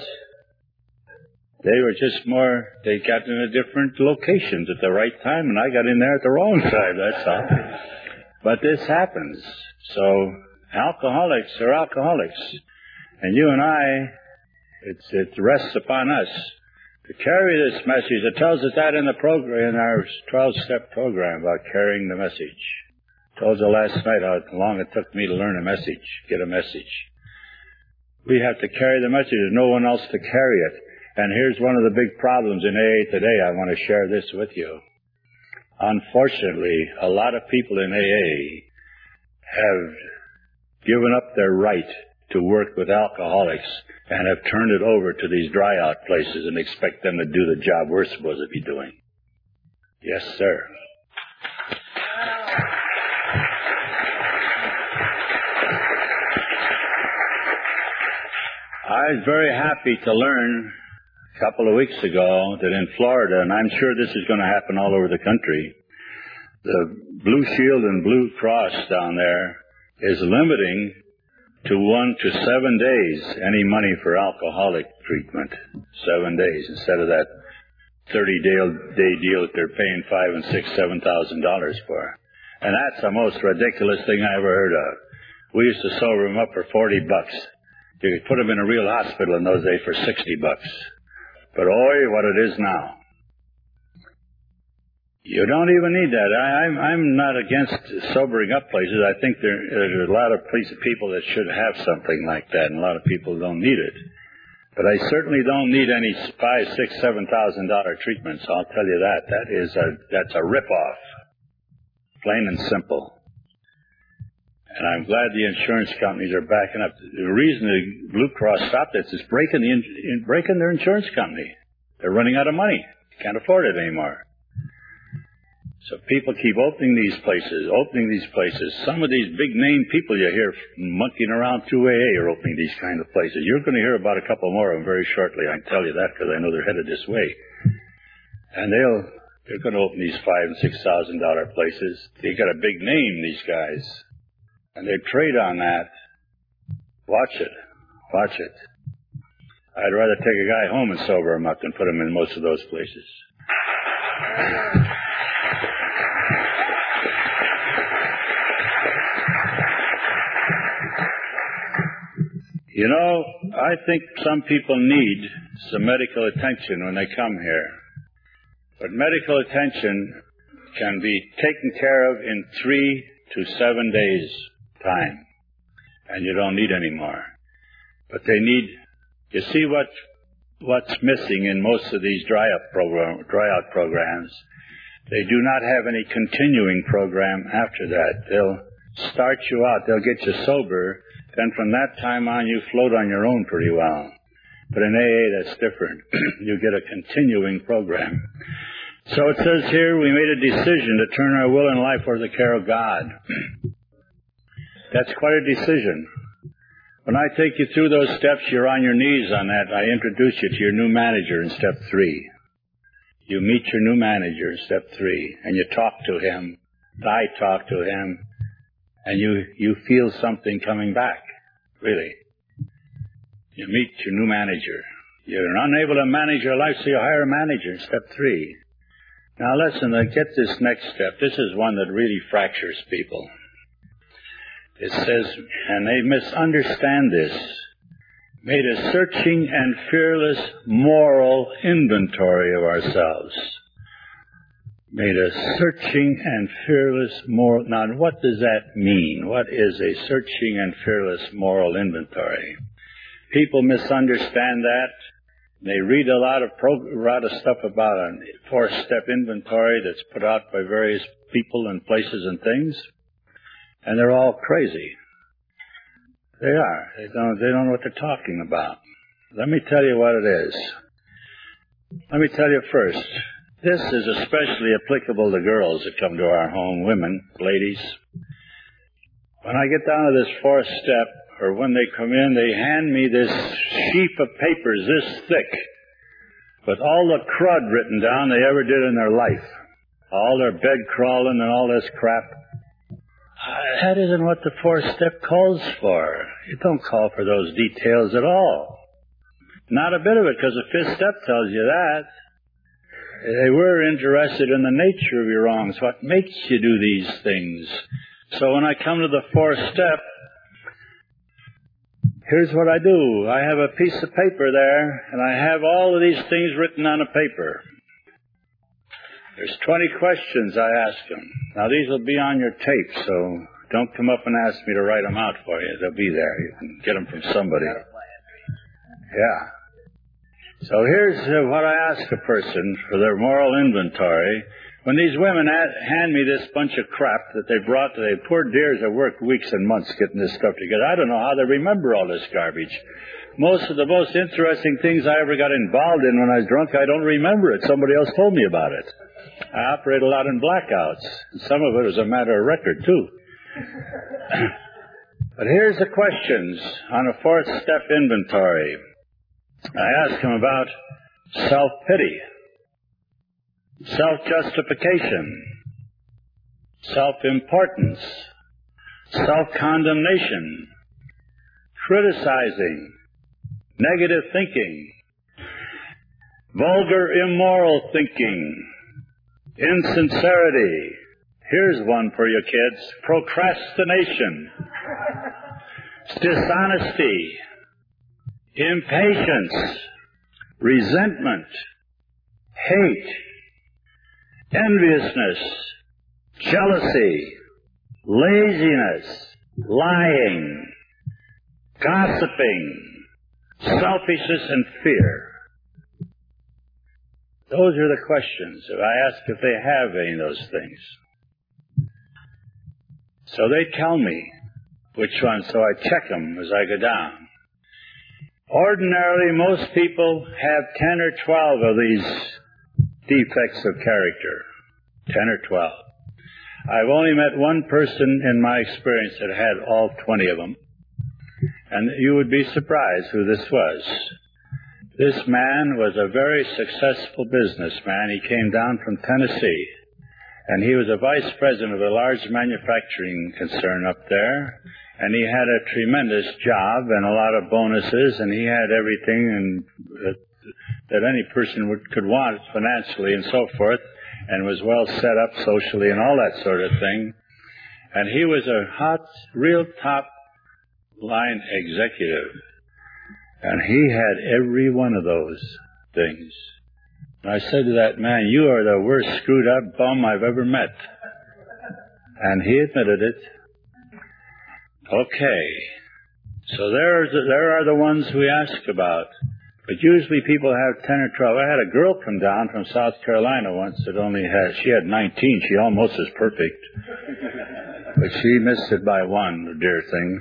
They were just they got in different locations at the right time, and I got in there at the wrong time, that's all. But this happens. So, alcoholics are alcoholics. And you and I, it rests upon us to carry this message. It tells us that in the program, in our 12-step program about carrying the message. I told you last night how long it took me to learn a message, get a message. We have to carry the message. There's no one else to carry it. And here's one of the big problems in AA today. I want to share this with you. Unfortunately, a lot of people in AA have given up their right to work with alcoholics and have turned it over to these dry-out places and expect them to do the job we're supposed to be doing. Yes, sir. I was very happy to learn a couple of weeks ago that in Florida, and I'm sure this is going to happen all over the country, the Blue Shield and Blue Cross down there is limiting to 1 to 7 days any money for alcoholic treatment. 7 days instead of that 30-day deal that they're paying $5,000 and $6,000, $7,000 for. And that's the most ridiculous thing I ever heard of. We used to sober them up for $40. You could put them in a real hospital in those days for $60. But oi, what it is now. You don't even need that. I'm not against sobering up places. I think there's a lot of people that should have something like that, and a lot of people don't need it. But I certainly don't need any $5,000, $6,000, $7,000 treatments. I'll tell you that. That's a rip-off. Plain and simple. And I'm glad the insurance companies are backing up. The reason the Blue Cross stopped this is breaking their insurance company. They're running out of money. Can't afford it anymore. So people keep opening these places. Some of these big-name people you hear monkeying around through AA are opening these kind of places. You're going to hear about a couple more of them very shortly. I can tell you that because I know they're headed this way. And they're going to open these $5,000 and $6,000 places. They got a big name, these guys. And they trade on that. Watch it. I'd rather take a guy home and sober him up than put him in most of those places. You know, I think some people need some medical attention when they come here. But medical attention can be taken care of in 3 to 7 days' time. And you don't need any more. But they need, you see what's missing in most of these dry out programs. They do not have any continuing program after that. They'll start you out, they'll get you sober, then from that time on you float on your own pretty well. But in AA that's different. You get a continuing program. So it says here, we made a decision to turn our will and life over to the care of God. That's quite a decision. When I take you through those steps, you're on your knees on that. I introduce you to your new manager in step 3. You meet your new manager in step 3, and you talk to him. I talk to him, and you feel something coming back, really. You meet your new manager. You're unable to manage your life, so you hire a manager in step 3. Now listen, get this next step. This is one that really fractures people. It says, and they misunderstand this, made a searching and fearless moral inventory of ourselves. Made a searching and fearless moral... Now, what does that mean? What is a searching and fearless moral inventory? People misunderstand that. They read a lot of stuff about a 4-step inventory that's put out by various people and places and things. And they're all crazy. They are. They don't know what they're talking about. Let me tell you what it is. Let me tell you first. This is especially applicable to girls that come to our home, women, ladies. When I get down to this 4th step, or when they come in, they hand me this sheaf of papers this thick with all the crud written down they ever did in their life. All their bed crawling and all this crap. That isn't what the 4th step calls for. It don't call for those details at all. Not a bit of it, because the 5th step tells you that. They were interested in the nature of your wrongs, what makes you do these things. So when I come to the 4th step, here's what I do. I have a piece of paper there, and I have all of these things written on a paper. There's 20 questions I ask them. Now, these will be on your tape, so don't come up and ask me to write them out for you. They'll be there. You can get them from somebody. Yeah. So here's what I ask a person for their moral inventory. When these women hand me this bunch of crap that they brought today, poor dears have worked weeks and months getting this stuff together. I don't know how they remember all this garbage. Most of the most interesting things I ever got involved in when I was drunk, I don't remember it. Somebody else told me about it. I operate a lot in blackouts. Some of it was a matter of record, too. But here's the questions on a 4th step inventory. I ask them about self-pity, self-justification, self-importance, self-condemnation, criticizing, negative thinking, vulgar immoral thinking, insincerity. Here's one for you kids. Procrastination, dishonesty, impatience, resentment, hate, enviousness, jealousy, laziness, lying, gossiping, selfishness, and fear. Those are the questions. I ask if they have any of those things. So they tell me which ones, so I check them as I go down. Ordinarily, most people have 10 or 12 of these defects of character. 10 or 12. I've only met one person in my experience that had all 20 of them. And you would be surprised who this was. This man was a very successful businessman. He came down from Tennessee, and he was a vice president of a large manufacturing concern up there, and he had a tremendous job and a lot of bonuses, and he had everything that any person could want financially and so forth, and was well set up socially and all that sort of thing. And he was a hot, real top-line executive. And he had every one of those things. And I said to that man, "You are the worst screwed-up bum I've ever met." And he admitted it. Okay. So there are the ones we ask about. But usually people have 10 or 12. I had a girl come down from South Carolina once that she had 19. She almost was perfect. But she missed it by one, the dear thing.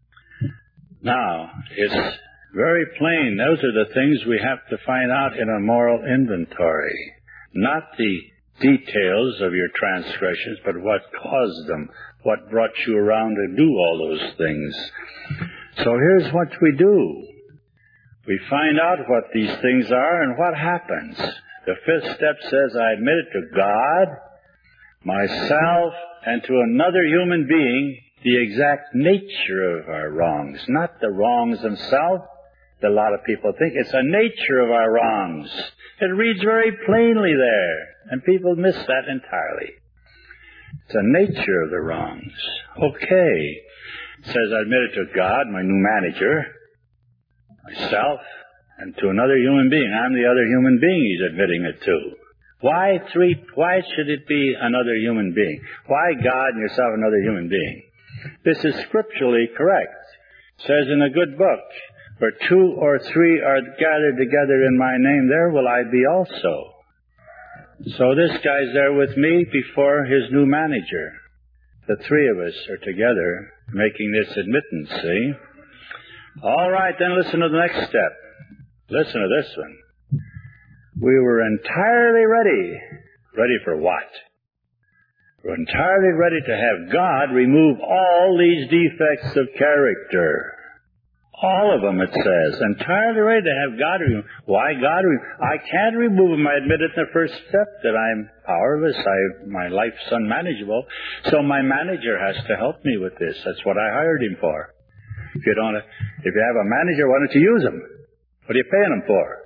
Now, it's very plain. Those are the things we have to find out in a moral inventory. Not the details of your transgressions, but what caused them, what brought you around to do all those things. So here's what we do. We find out what these things are and what happens. The fifth step says, I admit it to God, myself, and to another human being, the exact nature of our wrongs. Not the wrongs themselves, that a lot of people think. It's the nature of our wrongs. It reads very plainly there, and people miss that entirely. It's the nature of the wrongs. Okay. It says, I admit it to God, my new manager, myself, and to another human being. I'm the other human being he's admitting it to. Why should it be another human being? Why God and yourself another human being? This is scripturally correct. It says in a good book, where 2 or 3 are gathered together in my name, there will I be also. So this guy's there with me before his new manager. The 3 of us are together making this admittance, see? All right, then listen to the next step. Listen to this one. We were entirely ready. Ready for what? We're entirely ready to have God remove all these defects of character. All of them, it says. Entirely ready to have God remove. Why God remove? I can't remove them. I admit it in the first step that I'm powerless. My life's unmanageable. So my manager has to help me with this. That's what I hired him for. If you have a manager, why don't you use him? What are you paying him for?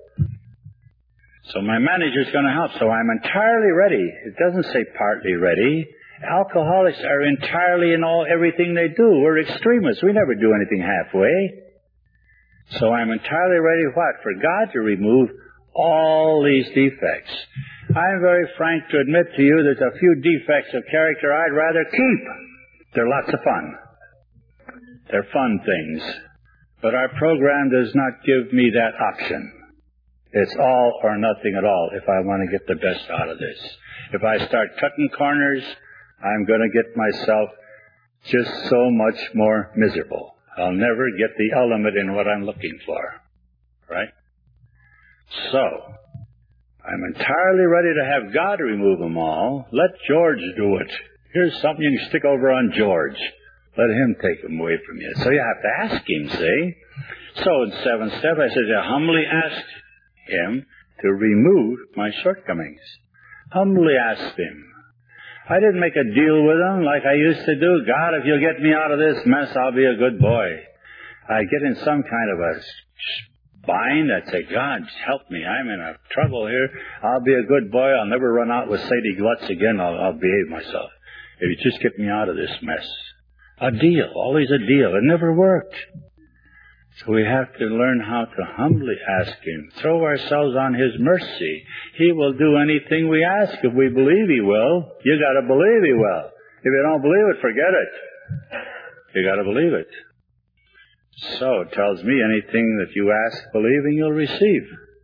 So my manager's going to help. So I'm entirely ready. It doesn't say partly ready. Alcoholics are entirely in everything they do. We're extremists. We never do anything halfway. So I'm entirely ready, what? For God to remove all these defects. I'm very frank to admit to you there's a few defects of character I'd rather keep. They're lots of fun. They're fun things. But our program does not give me that option. It's all or nothing at all if I want to get the best out of this. If I start cutting corners, I'm going to get myself just so much more miserable. I'll never get the element in what I'm looking for. Right? So, I'm entirely ready to have God remove them all. Let George do it. Here's something you can stick over on George. Let him take them away from you. So you have to ask him, see? So in 7th step, I said, I humbly asked him to remove my shortcomings. Humbly asked him. I didn't make a deal with him like I used to do. God, if you'll get me out of this mess, I'll be a good boy. I get in some kind of a bind. I'd say, God, help me. I'm in a trouble here. I'll be a good boy. I'll never run out with Sadie Glutz again. I'll behave myself. If you just get me out of this mess. A deal. Always a deal. It never worked. So we have to learn how to humbly ask Him. Throw ourselves on His mercy. He will do anything we ask if we believe He will. You got to believe He will. If you don't believe it, forget it. You got to believe it. So it tells me anything that you ask believing, you'll receive.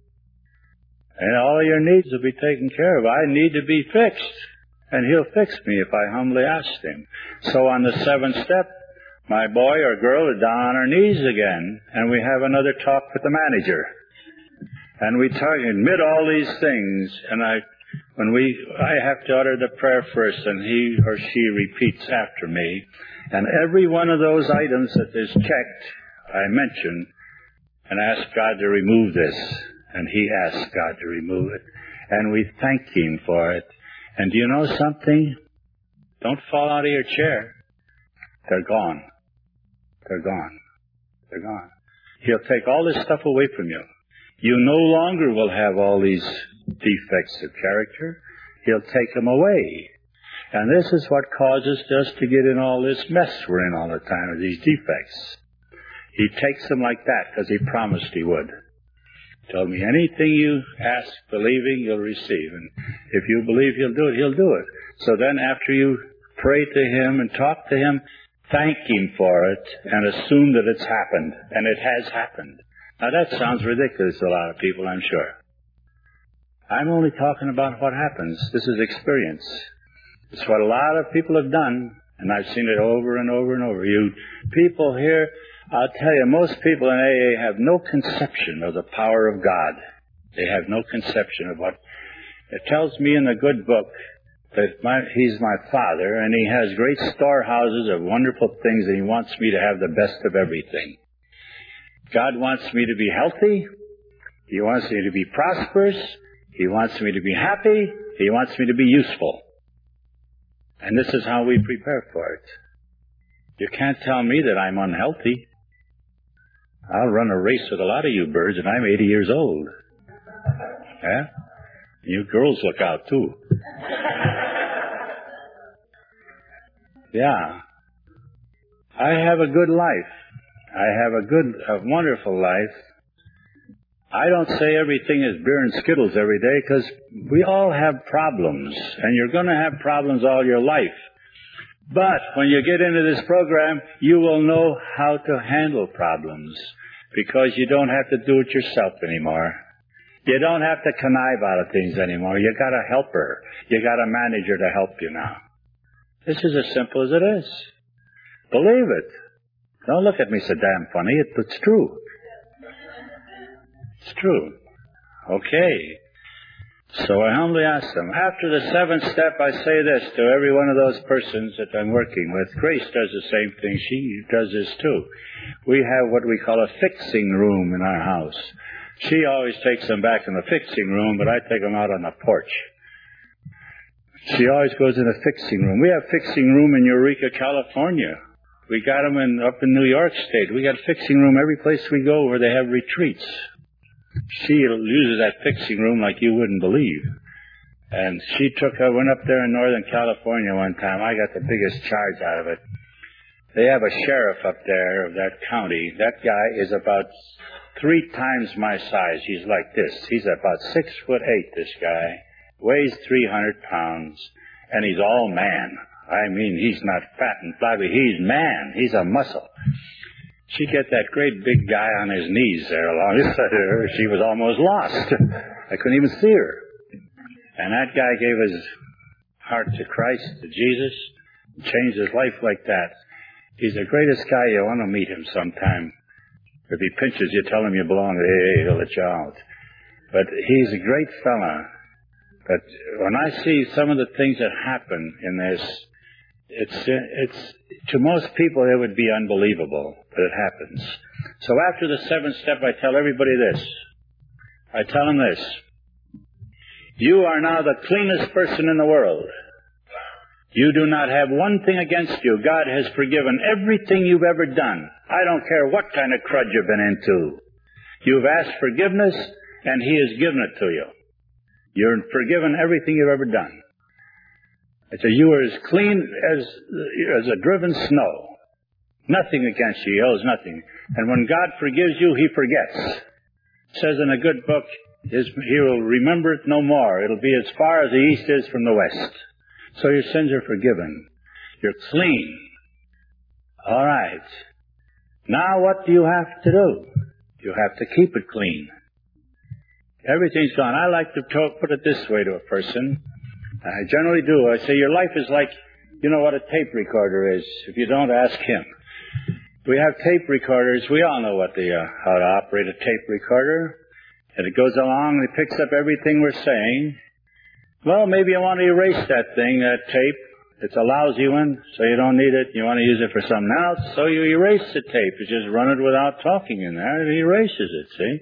And all your needs will be taken care of. I need to be fixed. And He'll fix me if I humbly ask Him. So on the 7th step, my boy or girl is down on her knees again, and we have another talk with the manager. And we admit all these things, and I have to utter the prayer first, and he or she repeats after me. And every one of those items that is checked, I mention, and ask God to remove this. And He asks God to remove it. And we thank Him for it. And do you know something? Don't fall out of your chair. They're gone. They're gone. They're gone. He'll take all this stuff away from you. You no longer will have all these defects of character. He'll take them away. And this is what causes us to get in all this mess we're in all the time, with these defects. He takes them like that because He promised He would. He told me, anything you ask believing, you'll receive. And if you believe He'll do it, He'll do it. So then after you pray to Him and talk to Him, thank Him for it and assume that it's happened. And it has happened. Now that sounds ridiculous to a lot of people, I'm sure. I'm only talking about what happens. This is experience. It's what a lot of people have done, and I've seen it over and over and over. You people here, I'll tell you, most people in AA have no conception of the power of God. They have no conception of what... It tells me in the good book that He's my Father, and He has great storehouses of wonderful things, and He wants me to have the best of everything. God wants me to be healthy. He wants me to be prosperous. He wants me to be happy. He wants me to be useful. And this is how we prepare for it. You can't tell me that I'm unhealthy. I'll run a race with a lot of you birds, and I'm 80 years old. Yeah? You girls look out, too. Yeah. I have a good life. I have a wonderful life. I don't say everything is beer and Skittles every day, because we all have problems, and you're going to have problems all your life. But when you get into this program, you will know how to handle problems, because you don't have to do it yourself anymore. You don't have to connive out of things anymore. You got a helper. You got a manager to help you now. This is as simple as it is. Believe it. Don't look at me so damn funny. It's true. It's true. Okay. So I humbly ask them. After the 7th step, I say this to every one of those persons that I'm working with. Grace does the same thing. She does this too. We have what we call a fixing room in our house. She always takes them back in the fixing room, but I take them out on the porch. She always goes in the fixing room. We have fixing room in Eureka, California. We got them up in New York State. We got fixing room every place we go where they have retreats. She uses that fixing room like you wouldn't believe. And I went up there in Northern California one time. I got the biggest charge out of it. They have a sheriff up there of that county. That guy is about 3 times my size. He's like this. He's about 6'8", this guy. Weighs 300 pounds. And he's all man. I mean, he's not fat and flabby. He's man. He's a muscle. She get that great big guy on his knees there alongside her. She was almost lost. I couldn't even see her. And that guy gave his heart to Christ, to Jesus, changed his life like that. He's the greatest guy. You want to meet him sometime. If he pinches you, tell him you belong to AA. He'll let you out. But he's a great fella. But when I see some of the things that happen in this, it's to most people it would be unbelievable, but it happens. So after the 7th step, I tell everybody this. I tell them this. You are now the cleanest person in the world. You do not have one thing against you. God has forgiven everything you've ever done. I don't care what kind of crud you've been into. You've asked forgiveness, and He has given it to you. You're forgiven everything you've ever done. I say, you are as clean as a driven snow. Nothing against you. He owes nothing. And when God forgives you, He forgets. It says in a good book, He will remember it no more. It'll be as far as the east is from the west. So your sins are forgiven. You're clean. All right. Now what do you have to do? You have to keep it clean. Everything's gone. I like to put it this way to a person. I generally do. I say your life is like, you know what a tape recorder is. If you don't, ask him. We have tape recorders. We all know how to operate a tape recorder. And it goes along and it picks up everything we're saying. Well, maybe you want to erase that tape. It's a lousy one, so you don't need it. You want to use it for something else, so you erase the tape. You just run it without talking in there. It erases it, see?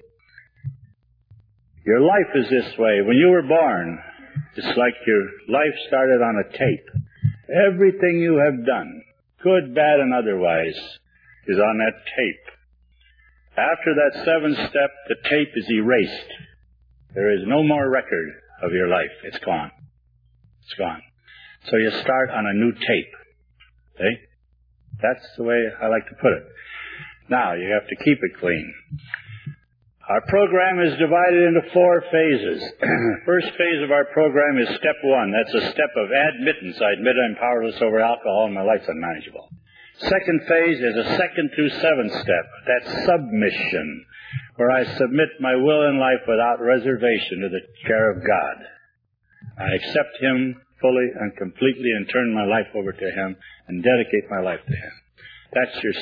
Your life is this way. When you were born, it's like your life started on a tape. Everything you have done, good, bad, and otherwise, is on that tape. After that seventh step, the tape is erased. There is no more record of your life. It's gone. It's gone. So you start on a new tape. See? That's the way I like to put it. Now, you have to keep it clean. Our program is divided into 4 phases. First phase of our program is step 1. That's a step of admittance. I admit I'm powerless over alcohol and my life's unmanageable. Second phase is a 2nd through 7th step. That's submission, where I submit my will and life without reservation to the care of God. I accept Him fully and completely and turn my life over to Him and dedicate my life to Him. That's your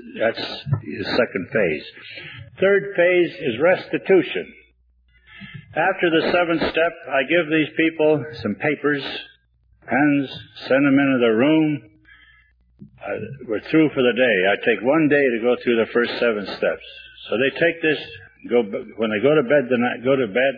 second phase. Third phase is restitution. After the 7th step, I give these people some papers, pens, send them into the room. We're through for the day. I take 1 day to go through the first 7 steps. So they take this, when they go to bed,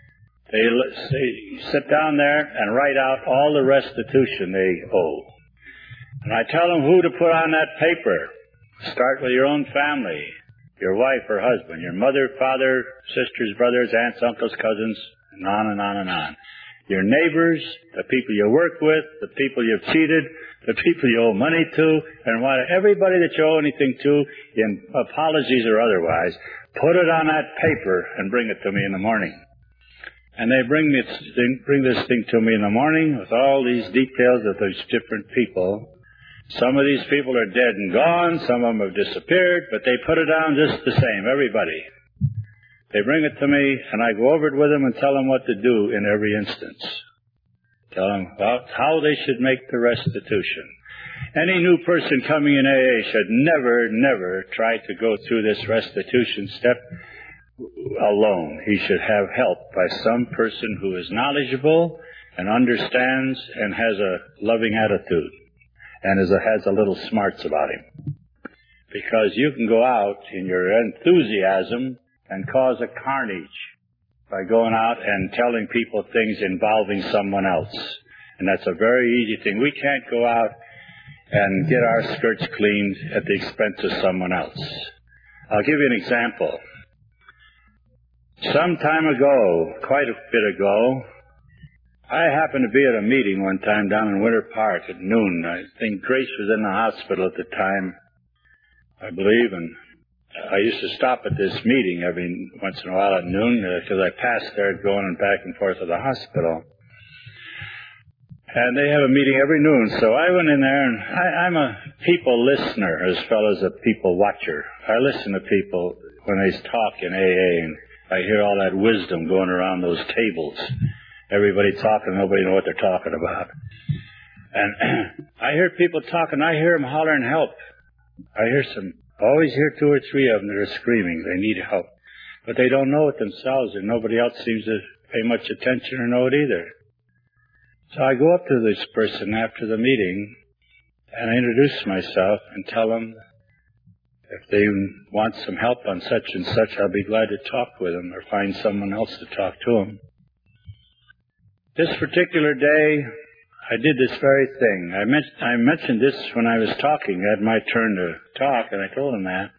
they sit down there and write out all the restitution they owe. And I tell them who to put on that paper. Start with your own family, your wife or husband, your mother, father, sisters, brothers, aunts, uncles, cousins, and on and on and on. Your neighbors, the people you work with, the people you've cheated, the people you owe money to, and everybody that you owe anything to, in apologies or otherwise, put it on that paper and bring it to me in the morning. And they bring this thing to me in the morning with all these details of these different people. Some of these people are dead and gone. Some of them have disappeared, but they put it down just the same, everybody. They bring it to me, and I go over it with them and tell them what to do in every instance. Tell them about how they should make the restitution. Any new person coming in AA should never try to go through this restitution step alone. He should have help by some person who is knowledgeable and understands and has a loving attitude and has a little smarts about him. Because you can go out in your enthusiasm and cause a carnage by going out and telling people things involving someone else. And that's a very easy thing. We can't go out and get our skirts cleaned at the expense of someone else. I'll give you an example. Some time ago, quite a bit ago, I happened to be at a meeting one time down in Winter Park at noon. I think Grace was in the hospital at the time, I believe, and I used to stop at this meeting every once in a while at noon because I passed there going back and forth to the hospital. And they have a meeting every noon, so I went in there, and I'm a people listener as well as a people watcher. I listen to people when they talk in AA, and I hear all that wisdom going around those tables. Everybody talking, nobody know what they're talking about. And I hear people talking, I hear them hollering help. I always hear 2 or 3 of them that are screaming. They need help. But they don't know it themselves, and nobody else seems to pay much attention or know it either. So I go up to this person after the meeting, and I introduce myself and tell them if they want some help on such and such, I'll be glad to talk with them or find someone else to talk to them. This particular day, I did this very thing. I mentioned this when I was talking. I had my turn to talk, and I told him that.